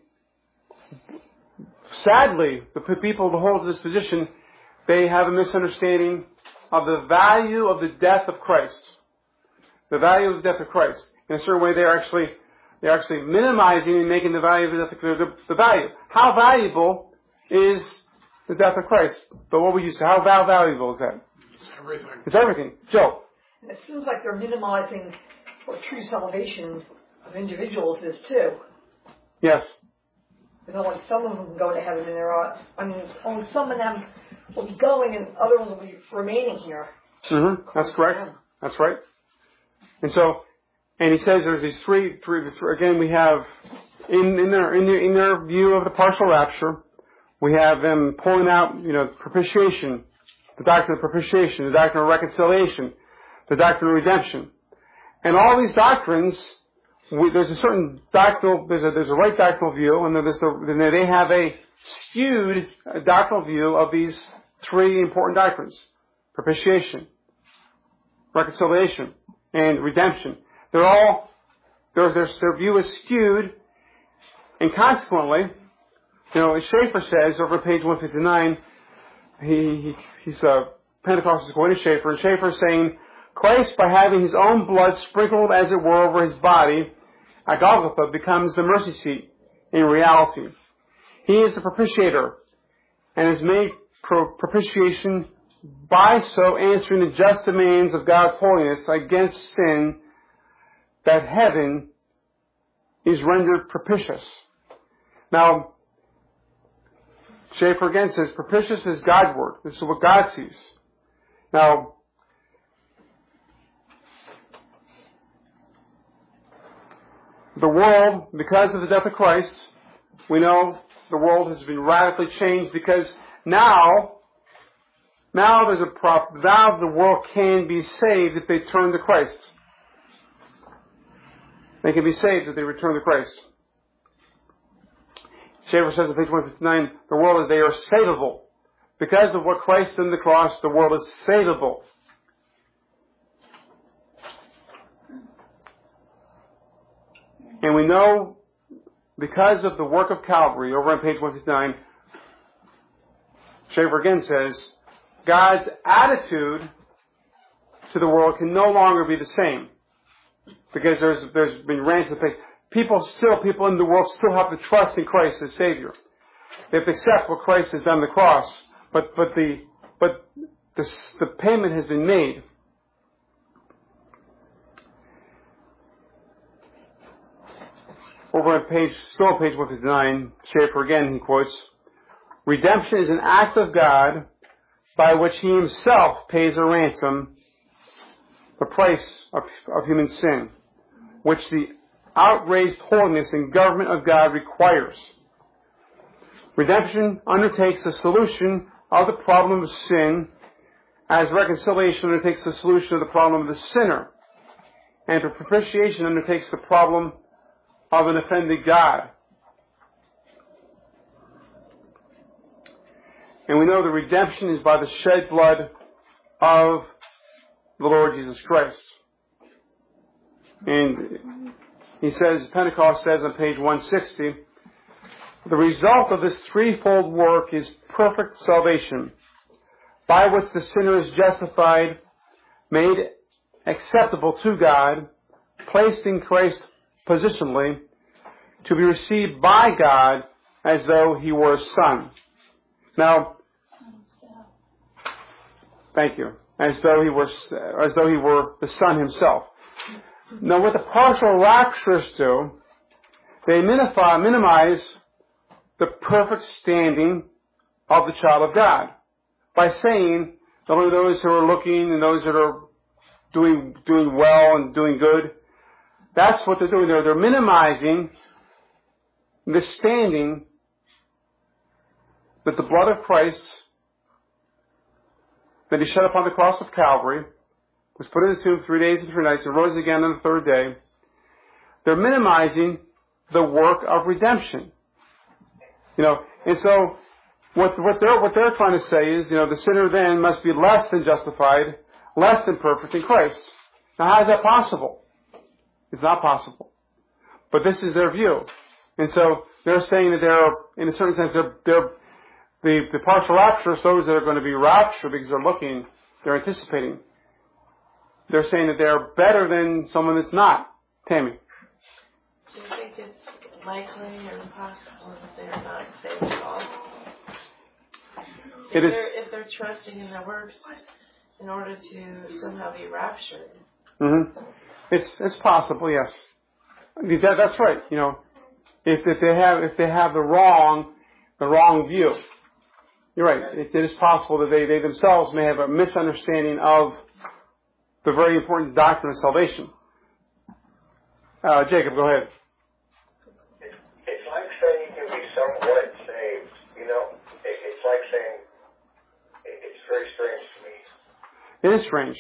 sadly, the people who hold to this position, they have a misunderstanding of the value of the death of Christ. The value of the death of Christ. In a certain way, they're actually minimizing and making the value of the death of the value. How valuable is the death of Christ? But what would you say? How valuable is that? It's everything. It's everything. Joe? It seems like they're minimizing what true salvation of individuals is too. Yes. There's only some of them can go to heaven, and only some of them will be going, and other ones will be remaining here. Mm-hmm. That's correct. That's right. And he says there's these three. Again, we have in their view of the partial rapture, we have them pulling out, propitiation, the doctrine of propitiation, the doctrine of reconciliation, the doctrine of redemption, and all these doctrines. There's a certain doctrinal, there's a right doctrinal view, and then they have a skewed doctrinal view of these three important doctrines: propitiation, reconciliation, and redemption. Their view is skewed, and consequently, as Schaeffer says over page 159, he's a Pentecostal quoting Schaeffer, and Schaeffer is saying, Christ, by having his own blood sprinkled, as it were, over his body at Golgotha, becomes the mercy seat in reality. He is the propitiator, and has made propitiation by so answering the just demands of God's holiness against sin, that heaven is rendered propitious. Now, Schaeffer again says, propitious is God's word. This is what God sees. Now, the world, because of the death of Christ, we know the world has been radically changed, because now the world can be saved if they turn to Christ. They can be saved if they return to Christ. Schaeffer says on page 159, the world, they are savable. Because of what Christ did on the cross, the world is savable. And we know, because of the work of Calvary, over on page 159, Schaeffer again says, God's attitude to the world can no longer be the same. Because there's been ransoming. People in the world still have to trust in Christ as Savior. They have to accept what Christ has done on the cross. But the payment has been made. Over on page 159, Schaeffer again, he quotes, redemption is an act of God by which he himself pays a ransom, the price of human sin, which the outraged holiness and government of God requires. Redemption undertakes the solution of the problem of sin, as reconciliation undertakes the solution of the problem of the sinner, and propitiation undertakes the problem of an offended God. And we know the redemption is by the shed blood of the Lord Jesus Christ. And he says, Pentecost says on page 160, the result of this threefold work is perfect salvation, by which the sinner is justified, made acceptable to God, placed in Christ positionally, to be received by God as though he were a son. Now, thank you. As though he were the Son himself. Now, what the partial rapturists do, they minimize the perfect standing of the child of God by saying that only those who are looking and those that are doing well and doing good, that's what they're doing. They're minimizing the standing that the blood of Christ that he shed upon the cross of Calvary, was put in the tomb 3 days and 3 nights, and rose again on the third day, they're minimizing the work of redemption. And so what they're trying to say is, the sinner then must be less than justified, less than perfect in Christ. Now, how is that possible? It's not possible. But this is their view. And so they're saying that they're, in a certain sense, the partial rapturists, those that are going to be raptured because they're anticipating. They're saying that they're better than someone that's not. Tammy. Do you think it's likely or impossible that they're not saved at all? If they're trusting in their works in order to somehow be raptured. Mm-hmm. It's possible, yes. That's right. If they have the wrong view, you're right. It is possible that they themselves may have a misunderstanding of the very important doctrine of salvation. Jacob, go ahead. It's like saying you can be somewhat saved. It's like saying it's very strange to me. It is strange.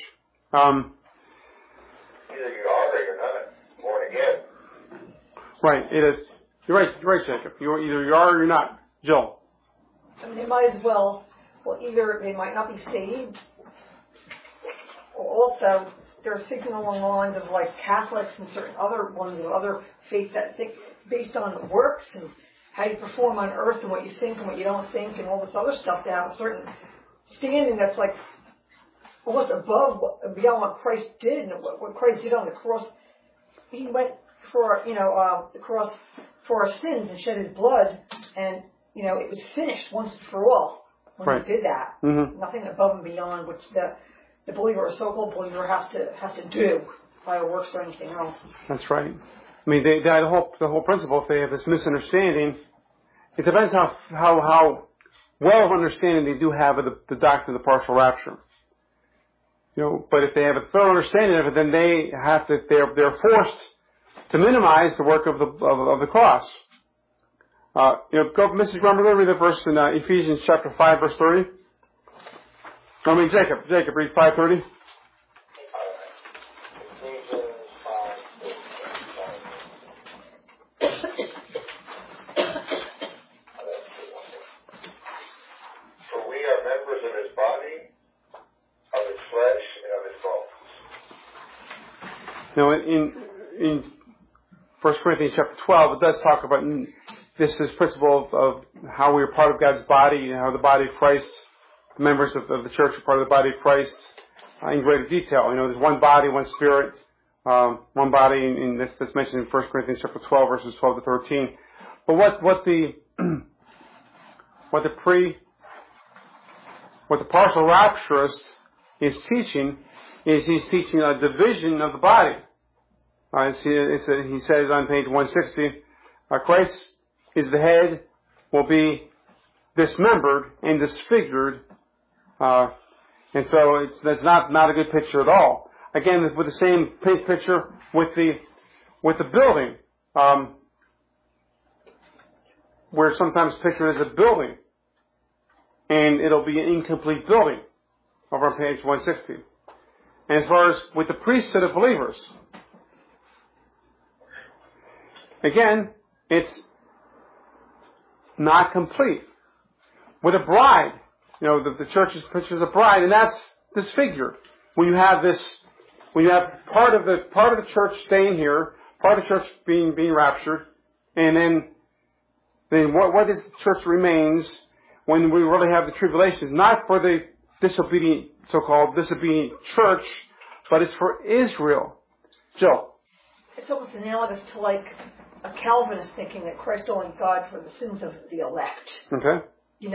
Either you are or you're not born again. Right, it is. You're right, Jacob. Either you are or you're not. Jill. They might as well, either they might not be saved, or also they're thinking along the lines of like Catholics and certain other ones of other faiths that think based on works and how you perform on earth and what you think and what you don't think and all this other stuff to have a certain standing that's like almost above beyond what Christ did and what Christ did on the cross. He went for the cross for our sins and shed his blood, and it was finished once and for all when right. he did that. Mm-hmm. Nothing above and beyond which the believer or so-called believer has to do by works or anything else. That's right. I mean, the whole principle. If they have this misunderstanding, it depends how well of understanding they do have of the doctrine of the partial rapture. But if they have a thorough understanding of it, then they're forced to minimize the work of the cross. Mrs. Rumberger, read the verse in Ephesians chapter 5, verse 30. Jacob, read 5:30. For we are members of his body, of his flesh, and of his bones. Now, in 1 Corinthians chapter 12, it does talk about this principle of how we are part of God's body and how the body of Christ, the members of the church are part of the body of Christ in greater detail. There's one body, one spirit, one body, and that's mentioned in 1 Corinthians chapter 12, verses 12 to 13. But what the partial rapturist is teaching is he's teaching a division of the body. He says on page 160, Christ is the head, will be dismembered and disfigured, and so that's not a good picture at all. Again, with the same picture with the building, where sometimes pictured as a building, and it'll be an incomplete building, over on page 160. And as far as with the priesthood of believers, again, it's not complete. With a bride, the church pictures a bride, and that's disfigured. When you have part of the church staying here, part of the church being raptured, and then what is the church remains when we really have the tribulations? Not for the so-called disobedient church, but it's for Israel. Jill. It's almost analogous to like a Calvinist thinking that Christ only died for the sins of the elect. Okay.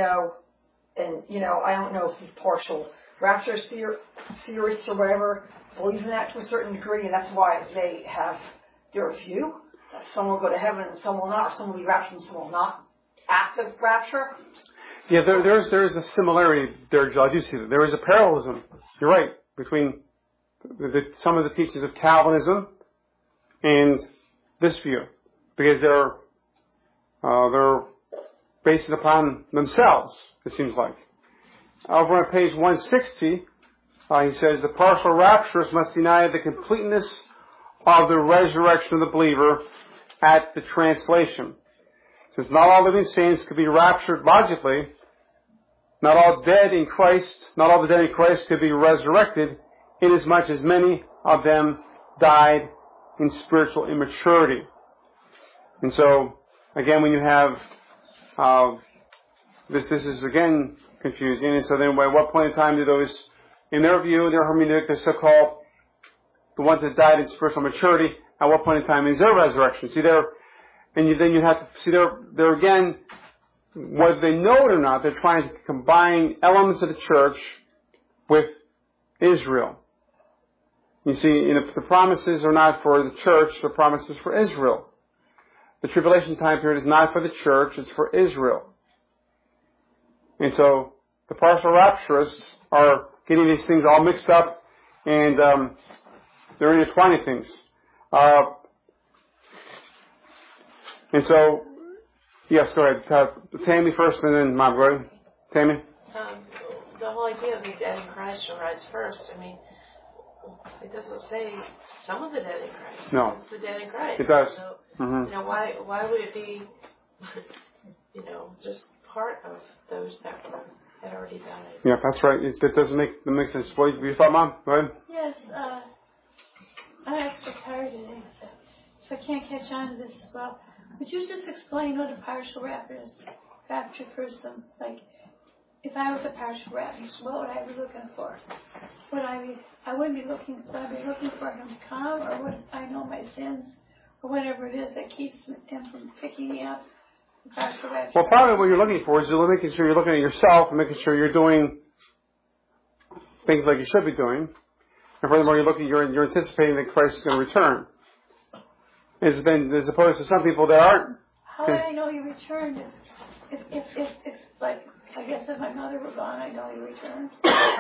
I don't know if these partial rapture theorists or whatever believe in that to a certain degree, and that's why they have their view that some will go to heaven and some will not, or some will be raptured and some will not at the rapture. Yeah, there's a similarity there, Jill. I do see that. There is a parallelism. You're right, between some of the teachings of Calvinism and this view, because they're based upon themselves, it seems like. over on page 160, he says, the partial rapturers must deny the completeness of the resurrection of the believer at the translation. Since not all living saints could be raptured logically, not all the dead in Christ could be resurrected, inasmuch as many of them died in spiritual immaturity. And so, again, when you have this is again confusing. And so then, at what point in time do those, in their view, in their hermeneutic, the so-called the ones that died in spiritual maturity, at what point in time is their resurrection? See there, and then you have to see there again, whether they know it or not, they're trying to combine elements of the church with Israel. You see, the promises are not for the church; the promises for Israel. The tribulation time period is not for the church; it's for Israel. And so the partial rapturists are getting these things all mixed up, and they're intertwining things. And so, yes, go ahead. Tammy first, and then Mom. Go ahead. Tammy? The whole idea of the dead in Christ shall rise first. I mean, it doesn't say some of the dead in Christ. No. It's the dead in Christ. It does. So, mm-hmm. Why would it be, just part of those that had already died? Yeah, that's right. It doesn't make sense. What you thought, Mom? Go ahead. Yes, I'm extra tired today, so I can't catch on to this as well. Would you just explain what a partial rapture is? Rapture person, like, if I was a partial rapture, what would I be looking for? I wouldn't be looking. Would I be looking for him to come, or would I know my sins, or whatever it is that keeps him from picking me up? Well, probably what you're looking for is you're making sure you're looking at yourself and making sure you're doing things like you should be doing. And furthermore, you're anticipating that Christ is going to return. As opposed to some people that aren't. How would I know he returned? If like, I guess if my mother were gone, I know he returned.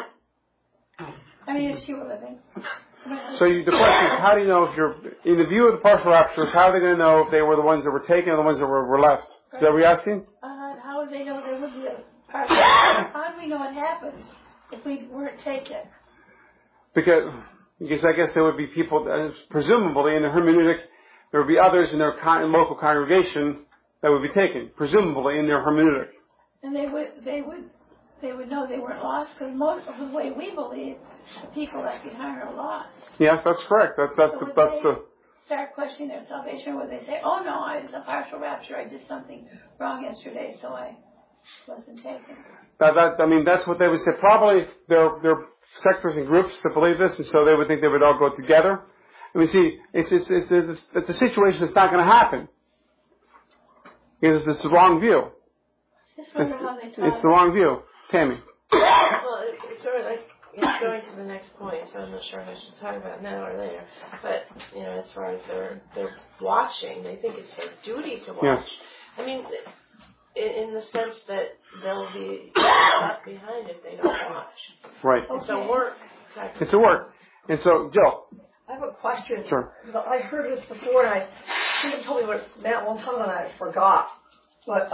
I mean, if she were living. So the question is, how do you know if you're, in the view of the partial rapturers, how are they going to know if they were the ones that were taken or the ones that were left? Is that what you're asking? How would they know there would be a partial? How do we know it happened if we weren't taken? Because I guess there would be people, presumably in the hermeneutic, there would be others in their local congregation that would be taken, presumably in their hermeneutic. And they would know they weren't lost, because most of the way we believe, the people left behind are lost. Yes, that's correct. That's the. Start questioning their salvation, where they say, "Oh no, I was a partial rapture. I did something wrong yesterday, so I wasn't taken." That's what they would say. Probably there are sectors and groups that believe this, and so they would think they would all go together. I mean, see, it's a situation that's not going to happen. It's the wrong view. It's the wrong view. Tammy. Well, it's sort of like it's going to the next point, so I'm not sure if I should talk about it now or later. But, as far as they're watching, they think it's their duty to watch. Yes. I mean, in the sense that they'll be left behind if they don't watch. Right. It's a work. It's a work. And so, Jill. I have a question. Sure. I heard this before, and someone told me what it meant one time, and I forgot. But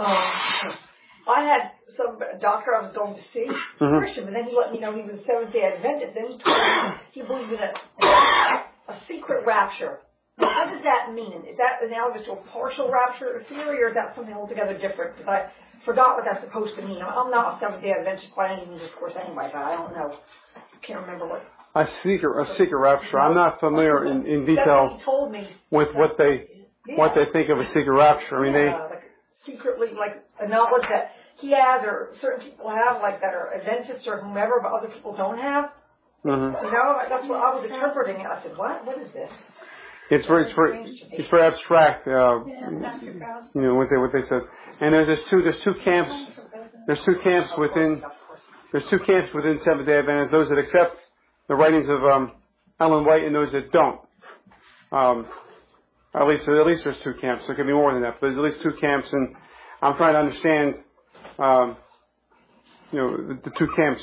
I had some doctor I was going to see, Christian, but then he let me know he was a Seventh-day Adventist. Then he told me he believed in a secret rapture. Now, what does that mean? Is that analogous to a partial rapture theory, or is that something altogether different? Because I forgot what that's supposed to mean. I'm not a Seventh-day Adventist by any means, of course, anyway, but I don't know. I can't remember what. A secret rapture. I'm not familiar in detail told me with what they think of a secret rapture. I mean, they like secretly, like a knowledge that he has or certain people have, like that are Adventists or whomever, but other people don't have. Mm-hmm. That's what I was interpreting it. I said, what is this? It's very abstract. What they said. And there's two camps. There's two camps within Seventh-day Adventists. Those that accept the writings of Ellen White and those that don't. At least there's two camps. There could be more than that, but there's at least two camps, and I'm trying to understand, the two camps.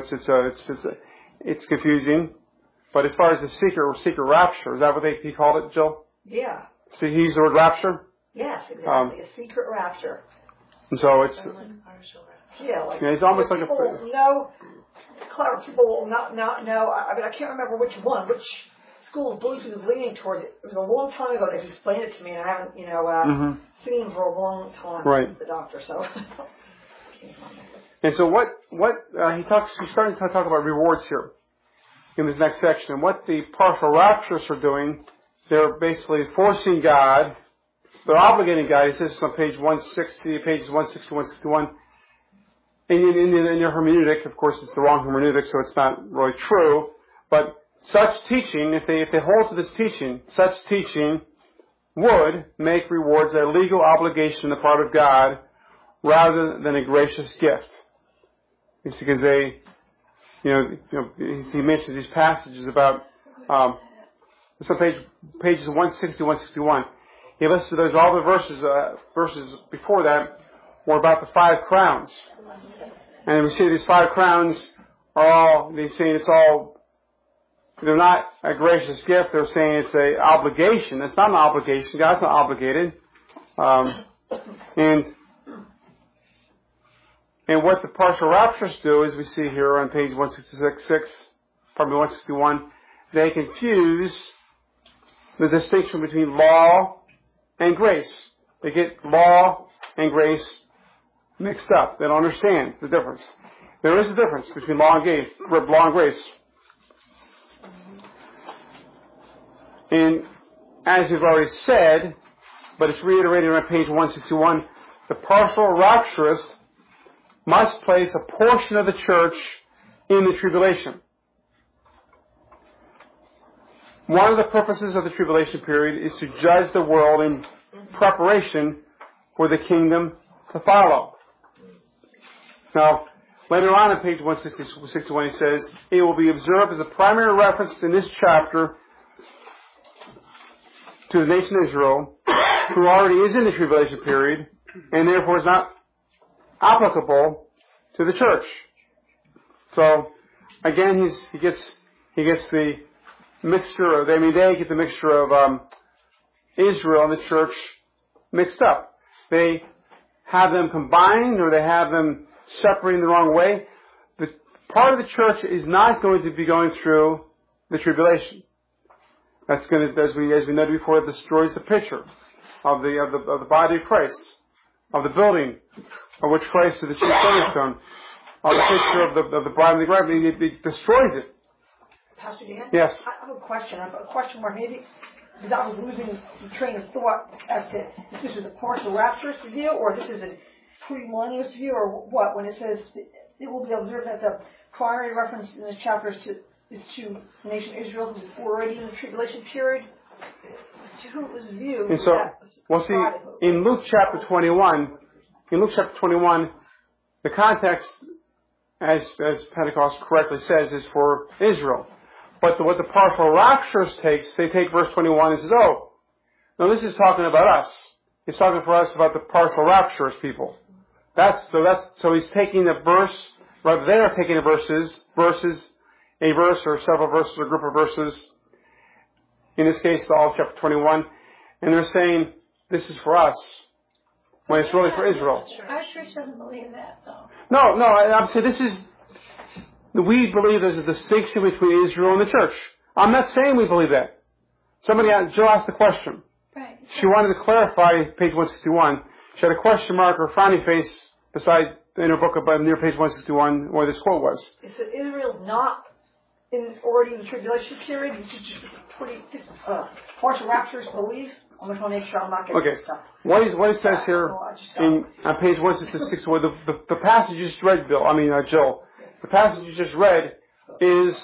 It's confusing. But as far as the secret rapture, is that what he called it, Jill? Yeah. So he used the word rapture? Yes, exactly. A secret rapture. And so it's Yeah, like it's almost like people will know. Clever people will not know. I mean, I can't remember which school of belief he was leaning towards. It was a long time ago that he explained it to me, and I haven't, seen him for a long time. Right. The doctor, so. And so he's starting to talk about rewards here in this next section. And what the partial rapturists are doing, they're basically forcing God, they're obligating God. He says this on pages 160, 161. And in your hermeneutic, of course, it's the wrong hermeneutic, so it's not really true. But such teaching, if they hold to this teaching, such teaching would make rewards a legal obligation on the part of God rather than a gracious gift. It's because they, he mentions these passages about, some pages 160, 161. He listed those, all the verses before that were about the 5 crowns. And we see these 5 crowns they're not a gracious gift, they're saying it's an obligation. It's not an obligation, God's not obligated. And what the partial rapturists do, as we see here on page 161, they confuse the distinction between law and grace. They get law and grace mixed up. They don't understand the difference. There is a difference between law and grace. And as we've already said, but it's reiterated on page 161, the partial rapturist must place a portion of the church in the tribulation. One of the purposes of the tribulation period is to judge the world in preparation for the kingdom to follow. Now, later on page 161, he says, it will be observed as a primary reference in this chapter to the nation Israel, who already is in the tribulation period, and therefore is not applicable to the church. So, again, he gets the mixture of, they get the mixture of Israel and the church mixed up. They have them combined, or they have them separating the wrong way. The part of the church is not going to be going through the tribulation. That's going to, as we noted before, it destroys the picture of the body of Christ, of the building of which Christ is the chief cornerstone, of the picture of the bride and the groom. It destroys it. Pastor Dan? Yes. I have a question. I have a question where maybe, because I was losing the train of thought as to if this is a partial rapturist view or this is a pre-millennialist view or what, when it says it will be observed that the primary reference in this chapter is to the nation Israel, who is already in the tribulation period. To whose view? And so, in Luke chapter 21, the context, as Pentecost correctly says, is for Israel. But what the partial rapturist takes, they take verse 21 and says, oh, no, this is talking about us. He's talking for us about the partial rapturist people. So he's taking a verse, rather they are taking a verse or several verses or group of verses, in this case all of chapter 21, and they're saying this is for us, when it's really for Israel. Our church doesn't believe that, though. No, I'm saying we believe there's a distinction between Israel and the church. I'm not saying we believe that. Jill asked a question. Right. She wanted to clarify page 161. She had a question mark or frowny face beside in her book about near page 161 where this quote was. So Israel's not already in the tribulation period. This is just partial rapturists believe. I'm just want to make sure I'm not getting stuff. What it says here on page 166, where the passage you just read, Jill, the passage you just read is,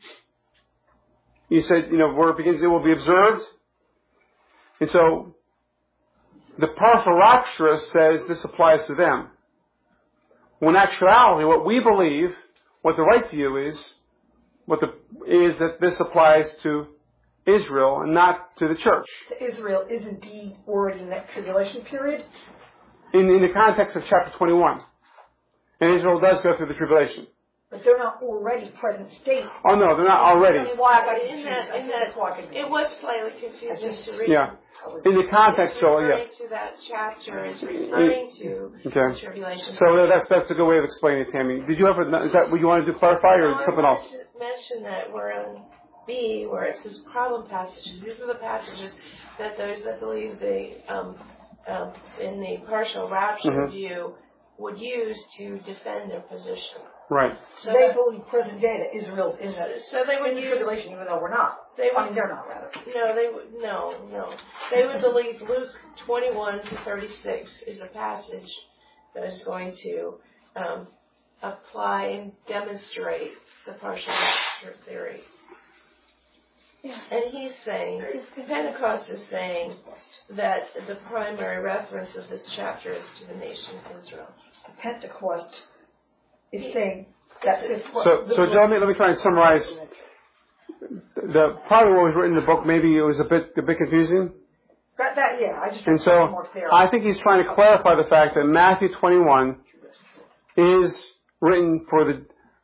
you said, where it begins, it will be observed. And so, the partial rapturist says this applies to them. When in actuality, what we believe, what the right view is that this applies to Israel and not to the church. So Israel is indeed already in that tribulation period? In the context of chapter 21. And Israel does go through the tribulation. but they're not already present state. Oh no, they're not already. Tell me why I got In confused. that, it was slightly confusing to read. Yeah. In the context, Joel, yeah. To that chapter is referring to Okay. the tribulation. So that's a good way of explaining it, Tammy. Did you have is that what you wanted to clarify or something else? Mention that we're on B, where it says problem passages. These are the passages that those that believe in the partial rapture view would use to defend their position. Right. So they believe present day that Israel's in the, so they would in the tribulation, even though we're not. They're not, rather. No. They would believe Luke 21 to 36 is a passage that is going to apply and demonstrate the partial rapture theory. Yeah. And he's saying, Pentecost is saying that the primary reference of this chapter is to the nation of Israel. Pentecost is saying that this. So Joe, let me try and summarize. Probably what was written in the book, maybe it was a bit confusing. I just. And so I think he's trying to clarify the fact that Matthew 21 is written for the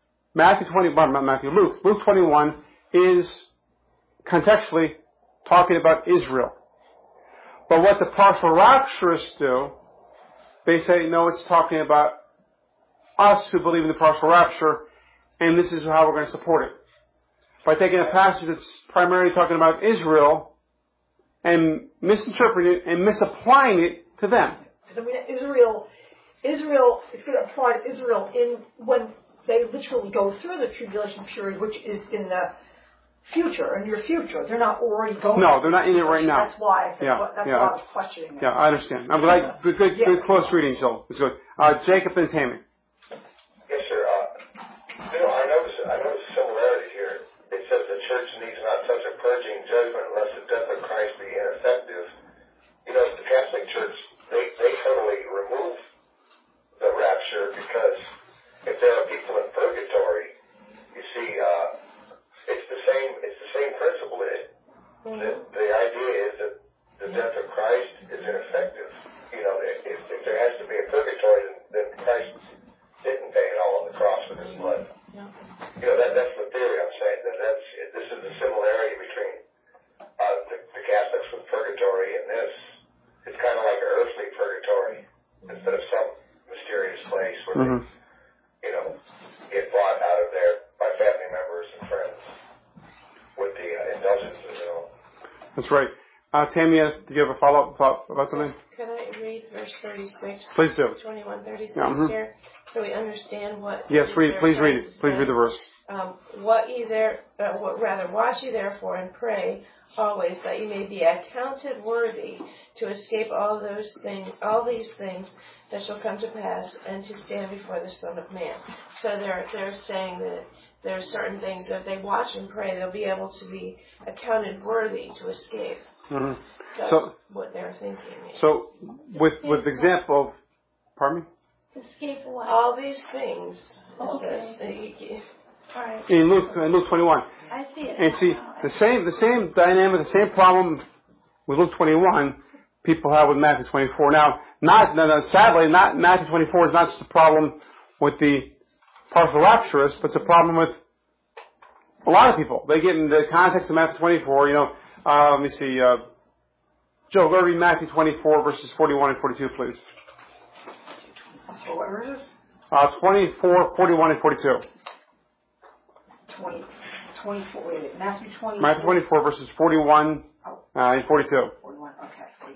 Luke 21 is contextually talking about Israel. But what the partial rapturists do, they say, no, it's talking about us who believe in the partial rapture, and this is how we're going to support it. By taking a passage that's primarily talking about Israel and misinterpreting it and misapplying it to them. I mean, Israel, it's going to apply to Israel when they literally go through the tribulation period, which is in the future, in your future. They're not already going. No, they're not in it right now. That's why I said, why I was questioning it. Yeah, I understand. I'm glad. Good close reading, Joel. It's good. Jacob and Tammy. Yes, sir. I noticed a similarity here. It says the church needs not such a purging judgment unless the death of Christ be ineffective. The Catholic Church, they totally remove the rapture because if there are people in purgatory, you see, it's the same principle in it. The idea is that the death of Christ is ineffective. If there has to be a purgatory, then Christ didn't pay it all on the cross with his blood. That's the theory I'm saying. This is the similarity between the Catholics with purgatory and this. It's kind of like an earthly purgatory instead of some mysterious place where they, get brought out of there by family members and friends with the indulgences and all. That's right. Tammy, do you have a follow-up thought about something? Could I read verse 36? Please do. 21:36 here, so we understand what. Yes, please read it. Please read the verse. Watch ye therefore and pray always that you may be accounted worthy to escape all these things that shall come to pass, and to stand before the Son of Man. So they're saying that there are certain things that if they watch and pray, they'll be able to be accounted worthy to escape. That's what they're thinking. So, with the example of, pardon me? Escape what? All these things. Okay. All right. In Luke 21. I see it. And see, the same dynamic, the same problem with Luke 21, people have with Matthew 24. Now, sadly, Matthew 24 is not just a problem with the partial rapturists, but it's a problem with a lot of people. They get in the context of Matthew 24, let me see, Joe, go read Matthew 24, verses 41 and 42, please. So what verses? 24, 41, and 42. 24, wait a minute, Matthew 24. Matthew 24, verses 41 and 42. 41, okay.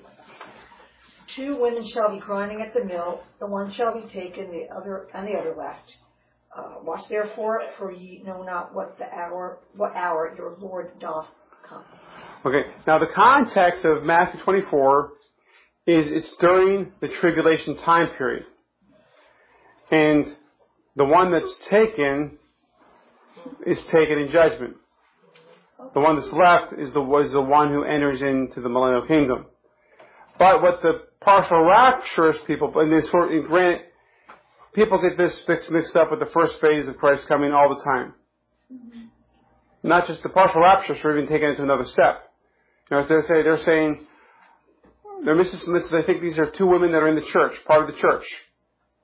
2 women shall be grinding at the mill, the one shall be taken, the other left. Watch therefore, for ye know not what hour your Lord doth come. Okay, now the context of Matthew 24 is it's during the tribulation time period. And the one that's taken is taken in judgment. The one that's left was the one who enters into the millennial kingdom. But what the partial rapturist people, and granted, people get this mixed up with the first phase of Christ coming all the time. Not just the partial rapturists are even taking it to another step. As they're saying, they're missing some. They think these are 2 women that are in the church, part of the church.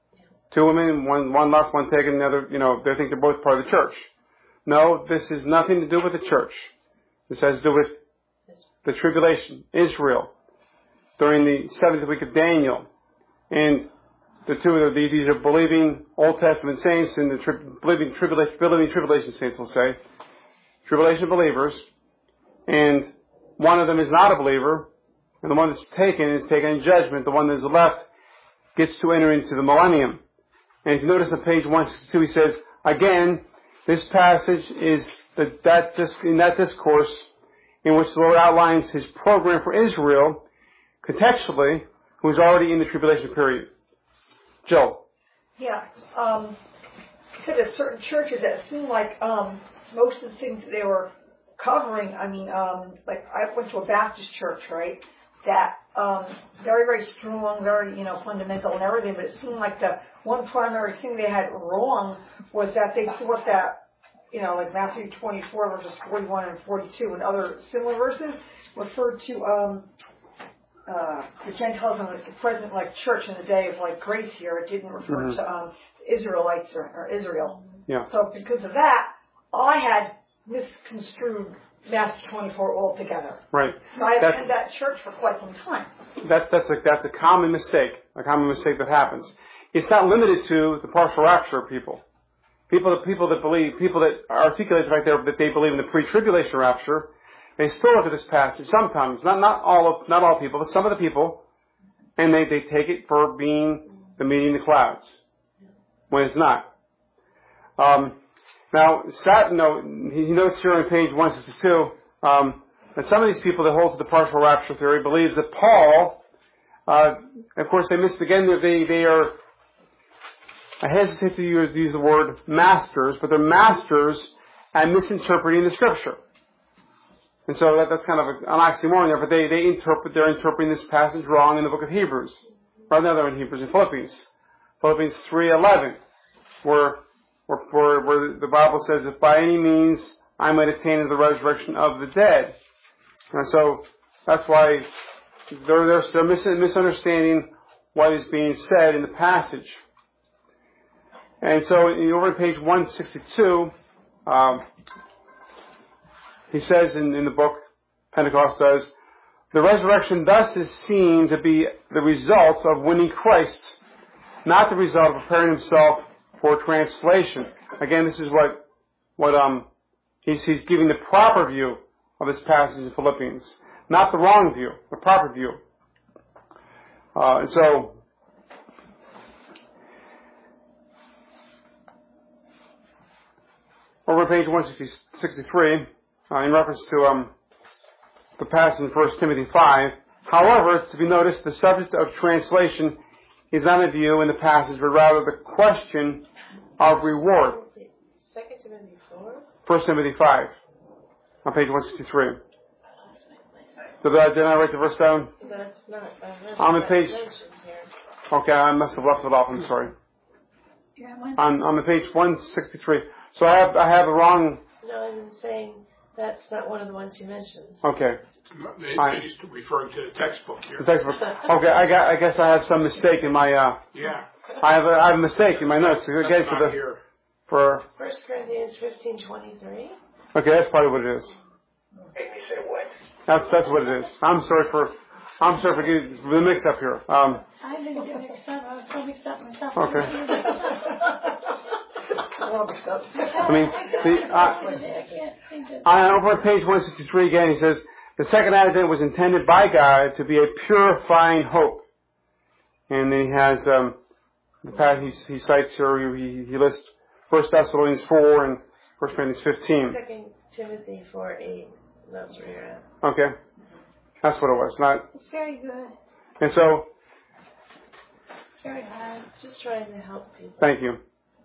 Two women, one left, one taken, the other, they think they're both part of the church. No, this has nothing to do with the church. This has to do with the tribulation, Israel, during the 7th week of Daniel. And these are believing Old Testament saints and the believing tribulation saints, we'll say. Tribulation believers. And one of them is not a believer. And the one that's taken is taken in judgment. The one that's left gets to enter into the millennium. And if you notice on page 162, he says, again, this passage is in that discourse in which the Lord outlines His program for Israel, contextually, who is already in the tribulation period. Joe. Yeah. He said there's certain churches that seem like most of the things that they were covering, like I went to a Baptist church, right, that very, very strong, very, fundamental and everything, but it seemed like the one primary thing they had wrong was that they thought that, like Matthew 24 verses 41 and 42 and other similar verses referred to the Gentiles in the present church in the day of grace here. It didn't refer to Israelites or Israel. Yeah. So because of that, I had misconstrued Matthew 24 altogether. Right. So I attended that church for quite some time. That's a common mistake. A common mistake that happens. It's not limited to the partial rapture people. People that articulate right there that they believe in the pre-tribulation rapture, they still look at this passage sometimes, not all people, but some of the people, and they take it for being the meeting in the clouds, when it's not. Now, he notes here on page 162 that some of these people that hold to the partial rapture theory believes that Paul, of course, they missed again. They are, I hesitate to use the word masters, but they're masters at misinterpreting the Scripture. And so that's kind of an oxymoron there, but they're interpreting this passage wrong in the book of Hebrews. Or no, in Hebrews, in Philippians. Philippians 3:11, where the Bible says, if by any means I might attain to the resurrection of the dead. And so that's why they're misunderstanding what is being said in the passage. And so over on page 162, he says in the book, Pentecost does, the resurrection thus is seen to be the result of winning Christ, not the result of preparing himself for translation. Again, this is what he's giving the proper view of this passage in Philippians. Not the wrong view, the proper view. And so, over page 163, in reference to the passage in 1 Timothy 5, however, it's to be noticed the subject of translation is not a view in the passage, but rather the question of reward. 2 Timothy 4? 1 Timothy 5, on page 163. Did I write the verse down? That's not. On the page. Here. Okay, I must have left it off. I'm sorry. On the page 163. So I have the wrong. No, I'm saying that's not one of the ones you mentioned. Okay. She's referring to the textbook here. The textbook. Okay, I guess I have some mistake in my. Yeah. I have a mistake in my notes. Okay, for 1 Corinthians 15:23. Okay, that's probably what it is. Make me say what? That's what it is. I'm sorry for getting the mix up here. I didn't get mixed up. I was so mixed up myself. Okay. Over on page 163 again, he says, the second advent was intended by God to be a purifying hope. And then he has, he cites here, he lists 1 Thessalonians 4 and 1 Corinthians 15. 2 Timothy 4:8. That's where you're at. Okay. That's what it was. It's very good. And so. Very hard. Just trying to help people. Thank you.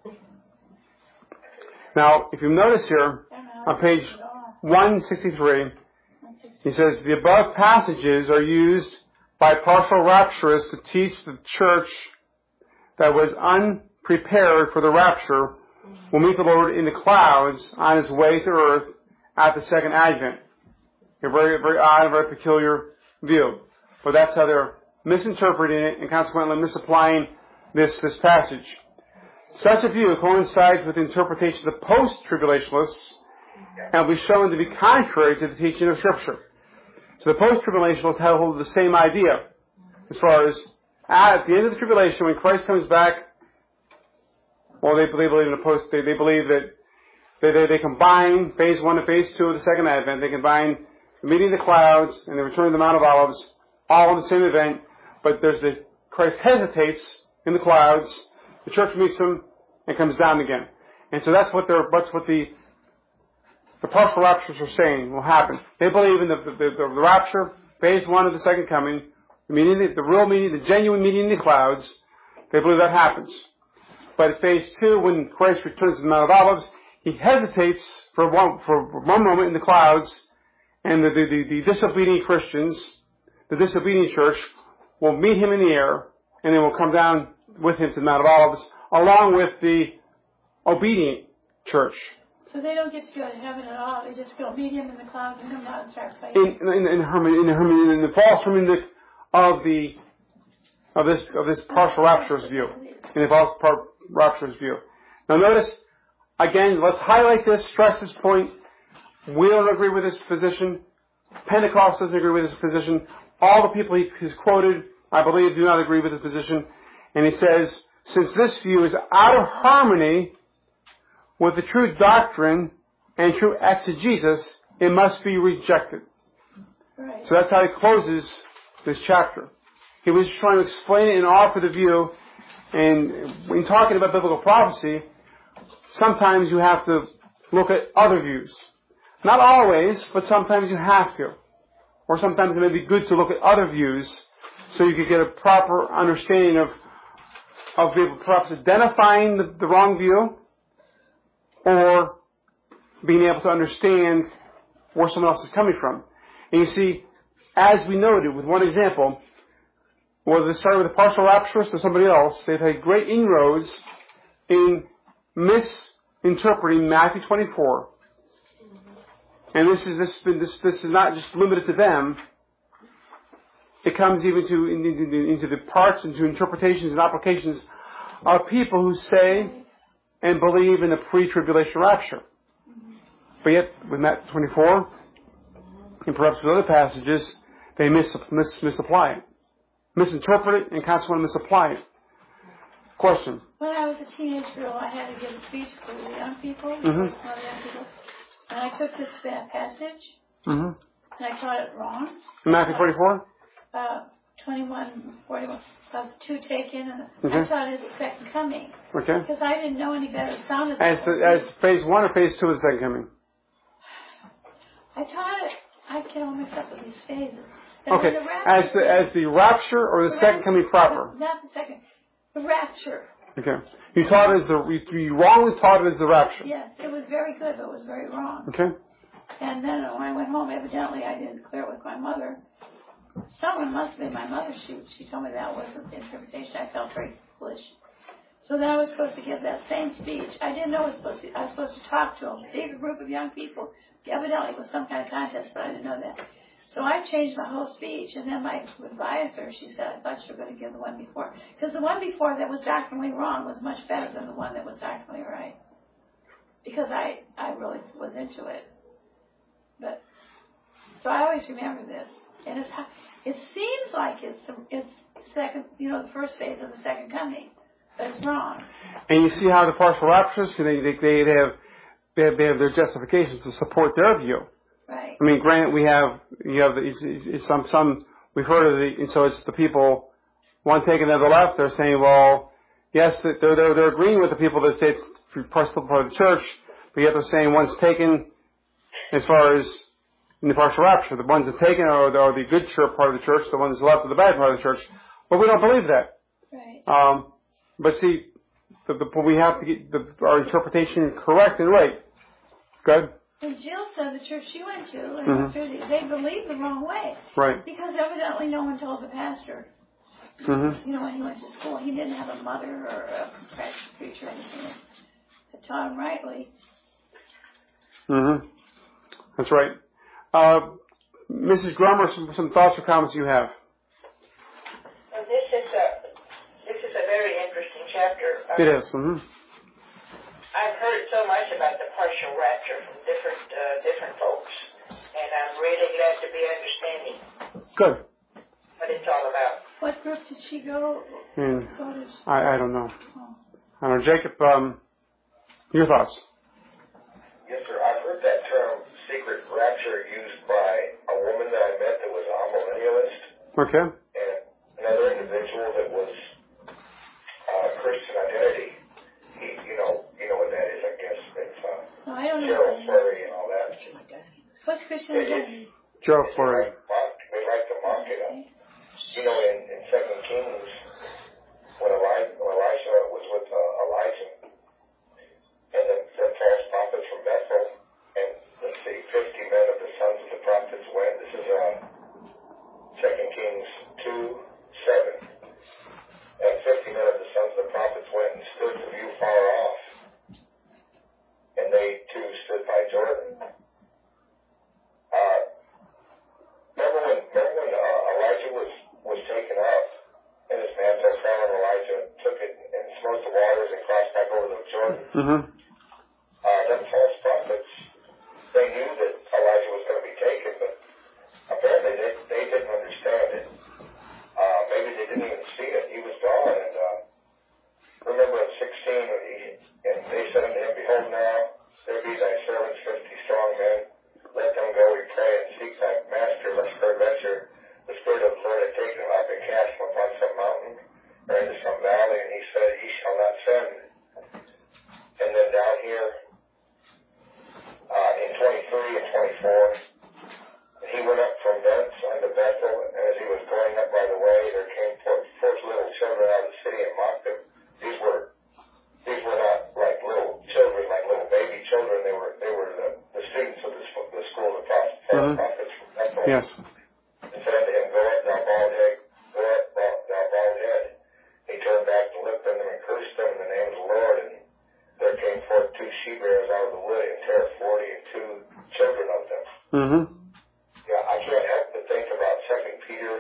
Now, if you notice here, on page 163, he says, the above passages are used by partial rapturists to teach the church that was unprepared for the rapture will meet the Lord in the clouds on his way to earth at the second advent. A very, very odd and very peculiar view. But that's how they're misinterpreting it and consequently misapplying this passage. Such a view coincides with the interpretation of the post-tribulationists and will be shown to be contrary to the teaching of Scripture. So the post-tribulationists have hold of the same idea as far as at the end of the tribulation, when Christ comes back, well, they believe in the they believe that they combine phase 1 and phase 2 of the second advent. They combine the meeting of the clouds and the return of the Mount of Olives, all in the same event. But Christ hesitates in the clouds. The church meets him and comes down again. And so that's what the partial raptures are saying will happen. They believe in the rapture, phase 1 of the second coming, the real meeting, the genuine meeting in the clouds. They believe that happens. But at phase 2, when Christ returns to the Mount of Olives, he hesitates for one moment in the clouds, and the disobedient Christians, the disobedient church, will meet him in the air, and they will come down with him to the Mount of Olives, along with the obedient church. So they don't get to go to heaven at all. They just go meet him in the clouds and come down and start fighting. In the false hermeneutic of this partial rapturous view, in the false rapturous view. Now notice again. Let's highlight this, stress this point. We don't agree with this position. Pentecost doesn't agree with this position. All the people he's quoted, I believe, do not agree with this position. And he says, since this view is out of harmony with the true doctrine and true exegesis, it must be rejected. Right. So that's how he closes this chapter. He was trying to explain it and offer the view. And when talking about biblical prophecy, sometimes you have to look at other views. Not always, but sometimes you have to. Or sometimes it may be good to look at other views so you can get a proper understanding of perhaps identifying the wrong view or being able to understand where someone else is coming from. And you see, as we noted with one example, whether they started with a partial rapturist or somebody else, they've had great inroads in misinterpreting Matthew 24. And this is not just limited to them. It comes even into the parts, into interpretations and applications of people who say and believe in a pre-tribulation rapture. But yet, with Matthew 24, and perhaps with other passages, they misapply it. Misinterpret it and consequently misapply it. Question? When I was a teenage girl, I had to give a speech for the young people, and I took this passage, and I taught it wrong. Matthew 24? 21, 41, of 2 taken, and I taught it as the second coming. Okay. Because I didn't know any better. It sounded as phase 1 or phase 2 of the second coming? I taught it. I get all mixed up with these phases. Okay. As the rapture or the second coming proper? Not the second. The rapture. Okay. You taught it as you wrongly taught it as the rapture. Yes, it was very good, but it was very wrong. Okay. And then when I went home, evidently I didn't clear it with my mother. Someone must have been my mother. She told me that wasn't the interpretation. I felt very foolish. So then I was supposed to give that same speech. I didn't know I was supposed to talk to a big group of young people. Evidently it was some kind of contest, but I didn't know that. So I changed my whole speech, and then my advisor, she said, I thought you were going to give the one before. Because the one before that was doctrinally wrong was much better than the one that was doctrinally right. Because I really was into it. But so I always remember this. And it seems like it's second, the first phase of the second coming. But it's wrong. And you see how the partial rapturists, they have their justifications to support their view. Right. I mean, granted, it's some we've heard of and so it's the people, one taking to the left, they're saying, well, yes, they're agreeing with the people that say it's partial part of the church, but yet they're saying one's taken as far as in the partial rapture. The ones that are taken are the good church part of the church, the ones left are the bad part of the church. But we don't believe that. Right. But see, we have to get our interpretation correct and right. Good? And Jill said the church she went to, and they believed the wrong way. Right. Because evidently no one told the pastor. When he went to school, he didn't have a mother or a preacher or anything that taught him rightly. That's right. Mrs. Grummer, some thoughts or comments you have? Well, this is a very interesting chapter. It is. I've heard so much about the partial rapture from different folks, and I'm really glad to be understanding. Good. What it's all about. What group did she go? I don't know. I don't know. Jacob, your thoughts? Yes, sir. I've heard that term secret rapture used by a woman that I met that was a millennialist. Okay. And another individual that was Christian identity. You know what that is, I guess. It's No, I don't know. Gerald Flurry and all that. What's Christian identity? Gerald Flurry. They like to mock it. You know, in 2 Kings, when Elisha was with Elijah, and the false prophets from Bethel, and let's see, 50 men of the sons of the prophets went. This is 2 Kings 2:7. And 50 men of the sons of the prophets went and stood to view far off, and they too stood by Jordan. Remember when Elijah was taken up, and his mantle fell, and Elijah took it and smote the waters and crossed back over the Jordan? Mm-hmm. Them false prophets, they knew that Elijah was going to be taken, but apparently they didn't understand it. Maybe they didn't even see it. He was gone. And remember in 16, and they said unto him, Behold now, there be thy servants 50 strong men. Let them go, we pray, and seek thy master, lest peradventure the Spirit of the Lord had taken him up and cast him upon some mountain or into some valley. And he said, Ye shall not send. And then down here, in 23 and 24, he went up from thence unto Bethel, and as he was going up by the way, there came forth little children out of the city and mocked him. These were not like little children, like little baby children. They were the students of the school of the prophets from Bethel. Yes. And said unto him, Go up, thou bald head, go up, thou bald head. He turned back and looked at them and cursed them in the name of the Lord. And there came forth 2 she-bears out of the wood, and tare 40 and 2 children of them. Mm-hmm. Yeah, I can't help but think about 2 Peter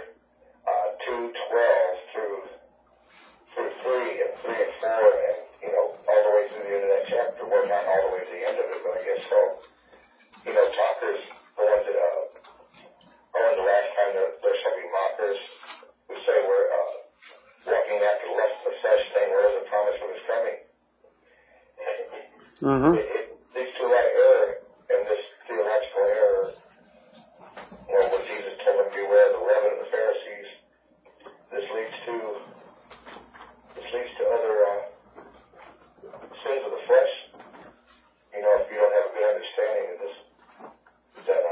2:12 through 3 and 4, and all the way through the end of that chapter. Well, not all the way to the end of it, but I guess so. Talkers, the ones that the last time there shall be mockers who say we're walking after the lust of the flesh, saying where is the promise of his coming? Mm-hmm. It leads to a lot of error, and this theological error. When Jesus told them, beware of the leaven of the Pharisees, this leads to other sins of the flesh. If you don't have a good understanding of this, that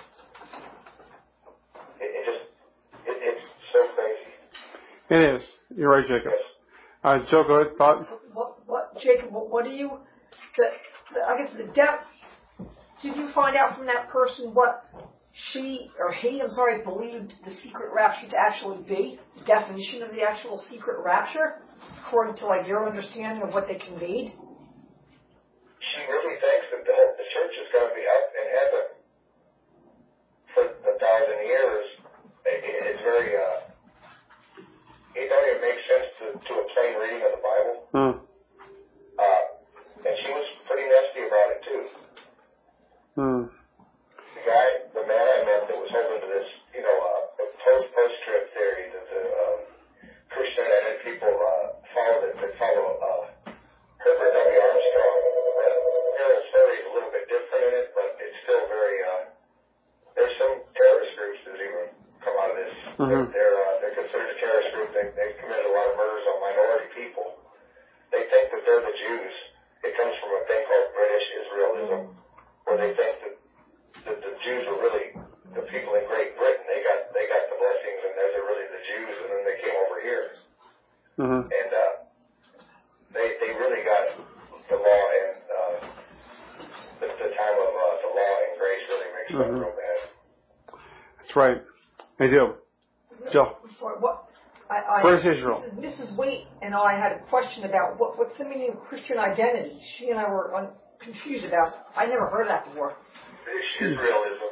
it's so crazy. It is. You're right, Jacob. Yes. Joe, go ahead. Thoughts? Jacob, what do you, I guess the depth, did you find out from that person what she, or he, believed the secret rapture to actually be? The definition of the actual secret rapture, according to your understanding of what they conveyed? She really thinks that the church is going to be up in heaven for 1,000 years. It's very, it don't even make sense to a plain reading of the Bible. Mm. And she was pretty nasty about it too. Mm. The man I met that was holding to this, post-trib theory that the Christian identity people follow Herbert W. Armstrong. Harold Flurry is a little bit different in it, but it's still very, there's some terrorist groups that even come out of this. Mm-hmm. They're considered a terrorist group. They've committed a lot of murders on minority people. They think that they're the Jews. It comes from a thing called British Israelism, where they think that the Jews are really the people in Great Britain. They got the blessings, and they're really the Jews, and then they came over here. Mm-hmm. And they really got the law and the time of the law and grace really makes them real bad. That's right. They do. Joe. I'm sorry, what? Where's Israel? Mrs. Waite and I had a question about what's the meaning of Christian identity. She and I were confused about it. I never heard that before. British Israelism.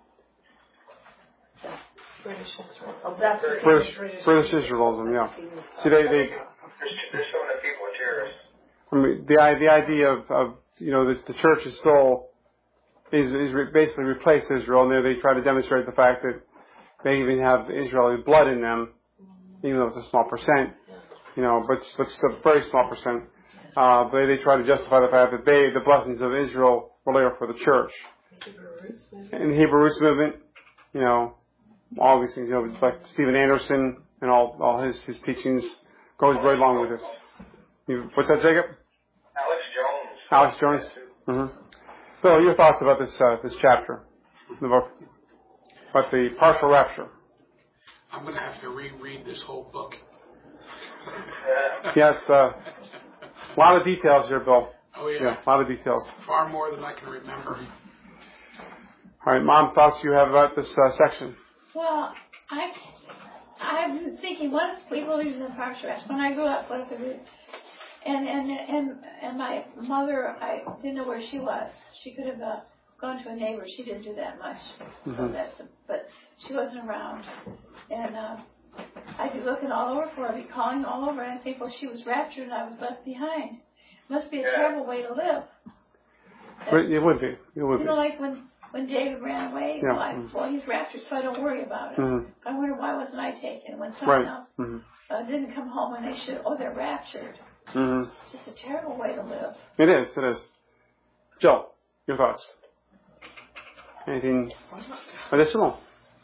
British Israel. Oh, that's British Israelism, yeah. See, There's so many people are terrorists. I mean, the idea of the church's soul is basically replace Israel, and there they try to demonstrate the fact that they even have Israeli blood in them, even though it's a small percent, but it's a very small percent. They try to justify the fact that the blessings of Israel were later for the church. And the Hebrew Roots movement, all these things, like Stephen Anderson and all his teachings goes right along with this. What's that, Jacob? Alex Jones. Mm-hmm. So, your thoughts about this chapter, about the partial rapture? I'm going to have to reread this whole book. Yes, a lot of details here, Bill. Oh, yeah. Yeah, a lot of details. Far more than I can remember. All right, Mom, thoughts you have about this section? Well, I've been thinking, what if we believe in the partial rapture? When I grew up, what if we and my mother, I didn't know where she was. She could have gone to a neighbor. She didn't do that much, but she wasn't around. And I'd be looking all over for her, I'd be calling all over, and I'd think, well, she was raptured and I was left behind. Must be a terrible way to live. But it would be. It would be. Like when David ran away, well, he's raptured, so I don't worry about it. Mm-hmm. I wonder, why wasn't I taken? When someone else Mm-hmm. Didn't come home and they should, they're raptured. Mm-hmm. It's just a terrible way to live. It is. Joe, your thoughts? Anything additional?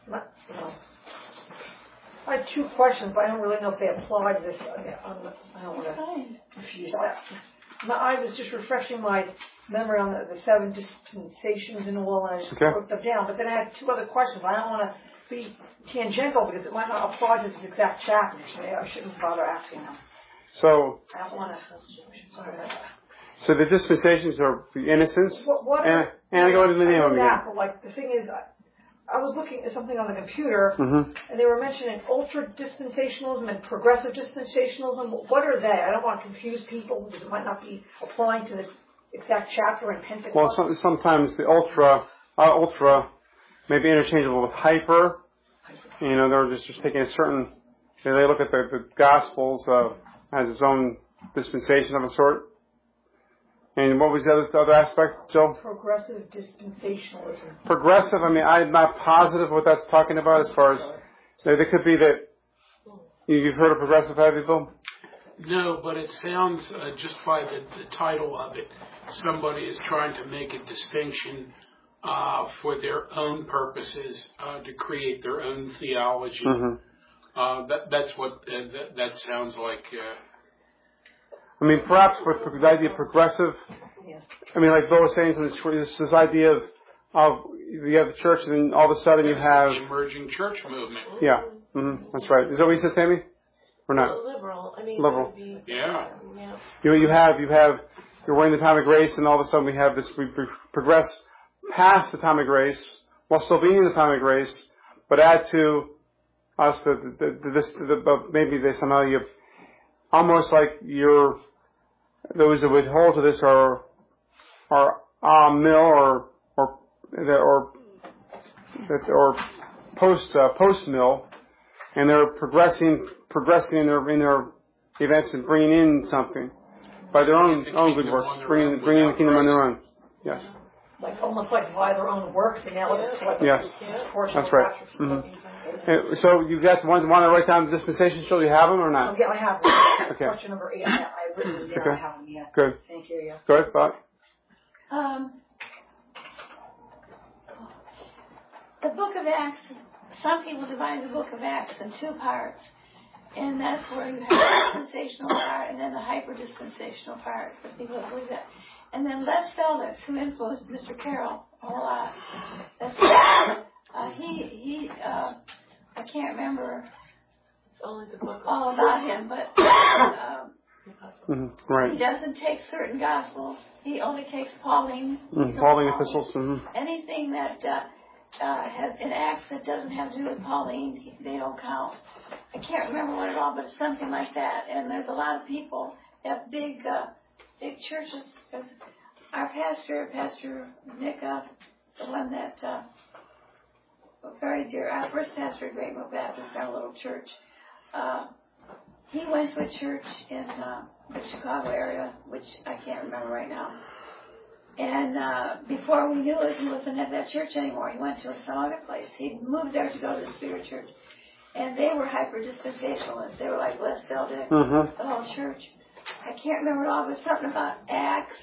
I have two questions, but I don't really know if they apply to this. I don't want to confuse. I was just refreshing my memory on the 7 dispensations and all, and I just wrote them down. But then I had two other questions. I don't want to be tangential because it might not apply to this exact chapter. So I shouldn't bother asking them. So I don't want to. So the dispensations are the innocence. And I go into the name of them again. But like the thing is, I was looking at something on the computer, and they were mentioning ultra dispensationalism and progressive dispensationalism. What are they? I don't want to confuse people because it might not be applying to this exact chapter in Pentecost. Well, sometimes the ultra may be interchangeable with hyper. They're just taking a certain. They look at the Gospels as its own dispensation of a sort. And what was the other aspect, Joe? Progressive dispensationalism. Progressive, I'm not positive what that's talking about as far as, there could be that, you've heard of progressive, have you, Bill? No, but it sounds, just by the title of it, somebody is trying to make a distinction for their own purposes, to create their own theology. Mm-hmm. That's what that sounds like. Perhaps with the idea of progressive, like Bill was saying, this idea of you have the church and then all of a sudden you have the emerging church movement. Yeah, that's right. Is that what you said, Tammy? Or not? Well, liberal. Liberal. Yeah. We're in the time of grace, and all of a sudden we progress past the time of grace while still being in the time of grace, but add to us maybe they somehow you. Almost like those that would hold to this are mill or post mill, and they're progressing in their events and bringing in something by their own good works, bringing the kingdom on their own. Yes. Like almost like by their own works, and now it's like that's right. Mm-hmm. So you got want to write down the dispensations? Shall you have them or not? Yeah, I have them. Okay. Question number 8. I've written them down. Okay. I have them. Yeah. Good. Thank you. Yeah. Go ahead, Bob. The Book of Acts. Some people divide the Book of Acts in 2 parts, and that's where you have the dispensational part and then the hyper-dispensational part. For people that believe that. And then Les Felder, who influenced Mr. Carroll a whole lot. That's he I can't remember It's only the book all about him, but right. He doesn't take certain Gospels. He only takes Pauline. Pauline epistles. Mm-hmm. Anything that has in Acts that doesn't have to do with Pauline, they don't count. I can't remember what at all, but it's something like that. And there's a lot of people that have big churches. Our Pastor Nicka, the one that very dear, our first pastor at Great Mill Baptist, our little church, he went to a church in the Chicago area, which I can't remember right now. And before we knew it, he wasn't at that church anymore. He went to some other place. He moved there to go to the Spirit Church. And they were hyper-dispensationalists. They were like Les Beldick, the whole church. I can't remember it all, but something about Acts,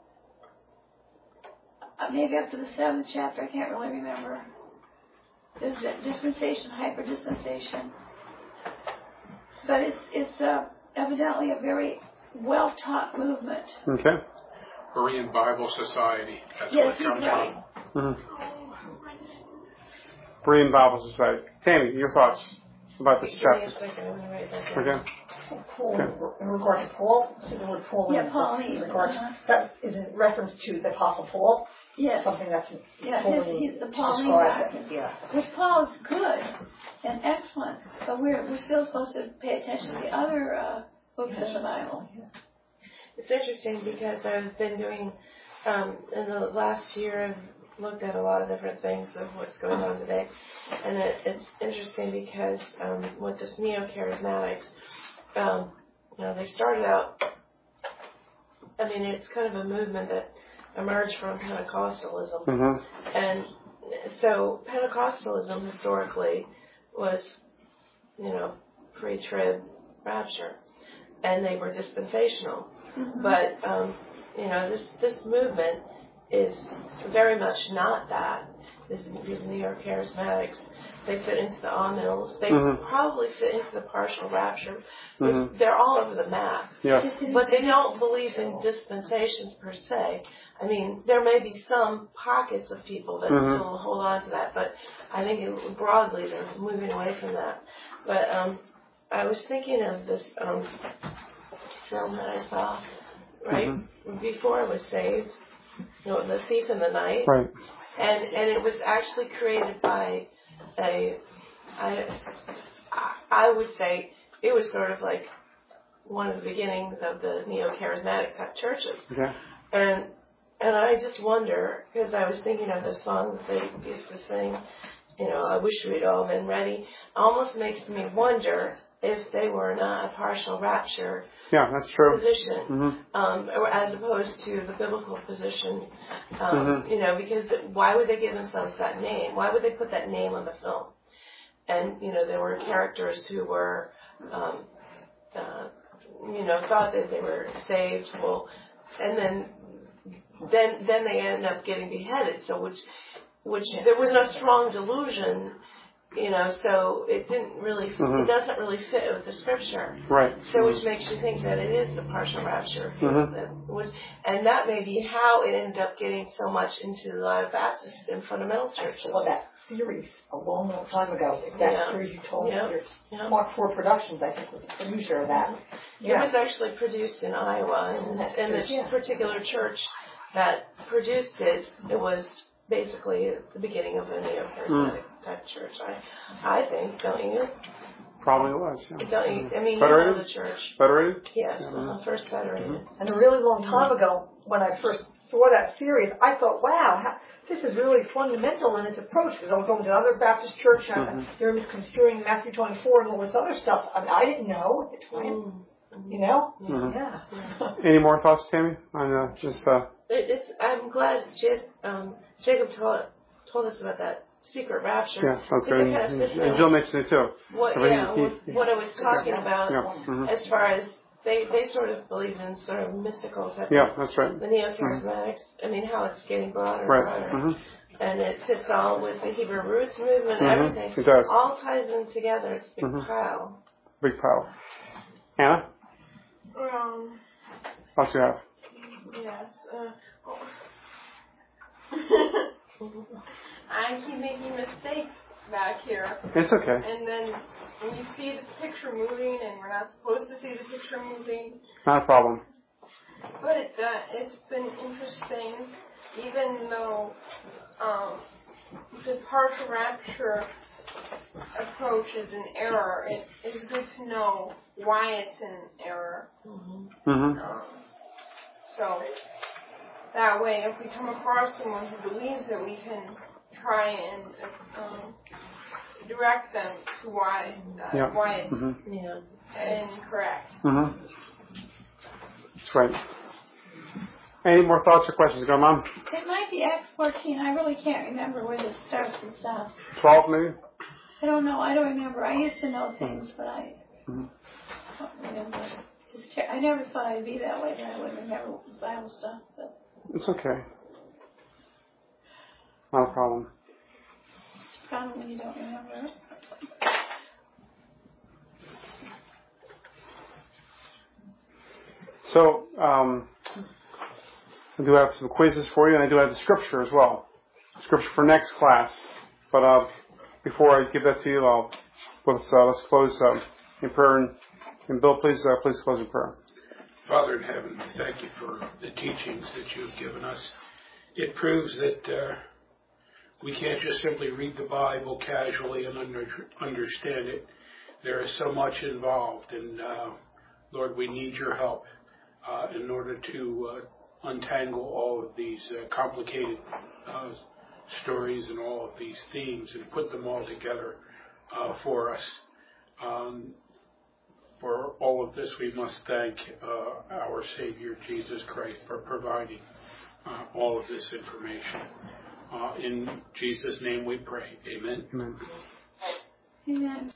maybe up to the 7th chapter. I can't really remember. There's that dispensation, hyper-dispensation. But it's evidently a very well-taught movement. Okay. Berean Bible Society. That's Yes, where it comes he's right. from. Berean Bible Society. Tammy, your thoughts about this chapter? Okay. Paul, in regard to Paul, so the word Paul in regard that is in reference to the Apostle Paul. Yes. Something that's He's the Pauline guy. Yeah. Which Paul is good and excellent, but we're still supposed to pay attention to the other books in the Bible. It's interesting because I've been doing, in the last year, I've looked at a lot of different things of what's going on today. And it's interesting because with this neo-charismatics, they started out, it's kind of a movement that emerged from Pentecostalism. And so Pentecostalism historically was, pre-trib rapture. And they were dispensational. But, this movement is very much not that. These neo-charismatics, they fit into the amillennials. They probably fit into the partial rapture. They're all over the map. Yes. But they don't believe in dispensations per se. There may be some pockets of people that still hold on to that, but I think broadly they're moving away from that. But I was thinking of this film that I saw, right before I was saved, The Thief in the Night, right? And it was actually created by I would say it was sort of like one of the beginnings of the neo-charismatic type churches. Okay. And I just wonder, because I was thinking of the song that they used to sing, I wish we'd all been ready. It almost makes me wonder if they were not a partial rapture that's true. position, as opposed to the biblical position, because why would they give themselves that name? Why would they put that name on the film? And, there were characters who were, thought that they were saved, and then they end up getting beheaded, so which there was no strong delusion, so it didn't really, it doesn't really fit with the scripture. Right. So which makes you think that it is the partial rapture. That was, and that may be how it ended up getting so much into a lot of Baptist and fundamental churches. Well, that series a long time ago, that series you told me, Mark IV Productions, I think, was the producer of that. It was actually produced in Iowa, and this particular church that produced it, it was basically the beginning of a neo-charismatic type church. I think, don't you? Probably was. Yeah. Don't you? Federated? You know the church. Federated? Yes, first Federated. And a really long time ago, when I first saw that series, I thought, wow, this is really fundamental in its approach, because I was going to another Baptist church, and they were misconstruing Matthew 24 and all this other stuff. I didn't know at the time. Yeah. Any more thoughts, Tammy, on I'm glad Jacob told us about that secret rapture. Yeah, that's great. And Jill mentioned it too. What I was talking about, as far as they sort of believe in sort of mystical type. Yeah, that's right. The neo-charismatics. How it's getting broader and broader. And it fits all with the Hebrew roots movement, everything. It does. All ties in together. It's a big pile. Big pile. Anna? What you have? Yes. I keep making mistakes back here. It's okay. And then when you see the picture moving, and we're not supposed to see the picture moving. Not a problem. But it's been interesting, even though the partial rapture approach is an error. It is good to know why it's an error. So that way, if we come across someone who believes it, we can try and direct them to why it's incorrect. Mm-hmm. That's right. Any more thoughts or questions? Go, Mom. It might be Acts 14. I really can't remember where this starts and stops. 12, maybe? I don't know. I don't remember. I used to know things, but I don't remember. I never thought I'd be that way, that I wouldn't remember Bible stuff. But it's okay. Not a problem. It's a problem when you don't remember it. So, I do have some quizzes for you, and I do have the scripture as well. Scripture for next class. But before I give that to you, let's close in prayer. And Bill, please close in prayer. Father in heaven, we thank you for the teachings that you have given us. It proves that we can't just simply read the Bible casually and understand it. There is so much involved, and Lord, we need your help in order to untangle all of these complicated stories and all of these themes and put them all together for us. For all of this, we must thank our Savior, Jesus Christ, for providing all of this information. In Jesus' name we pray. Amen. Amen. Amen.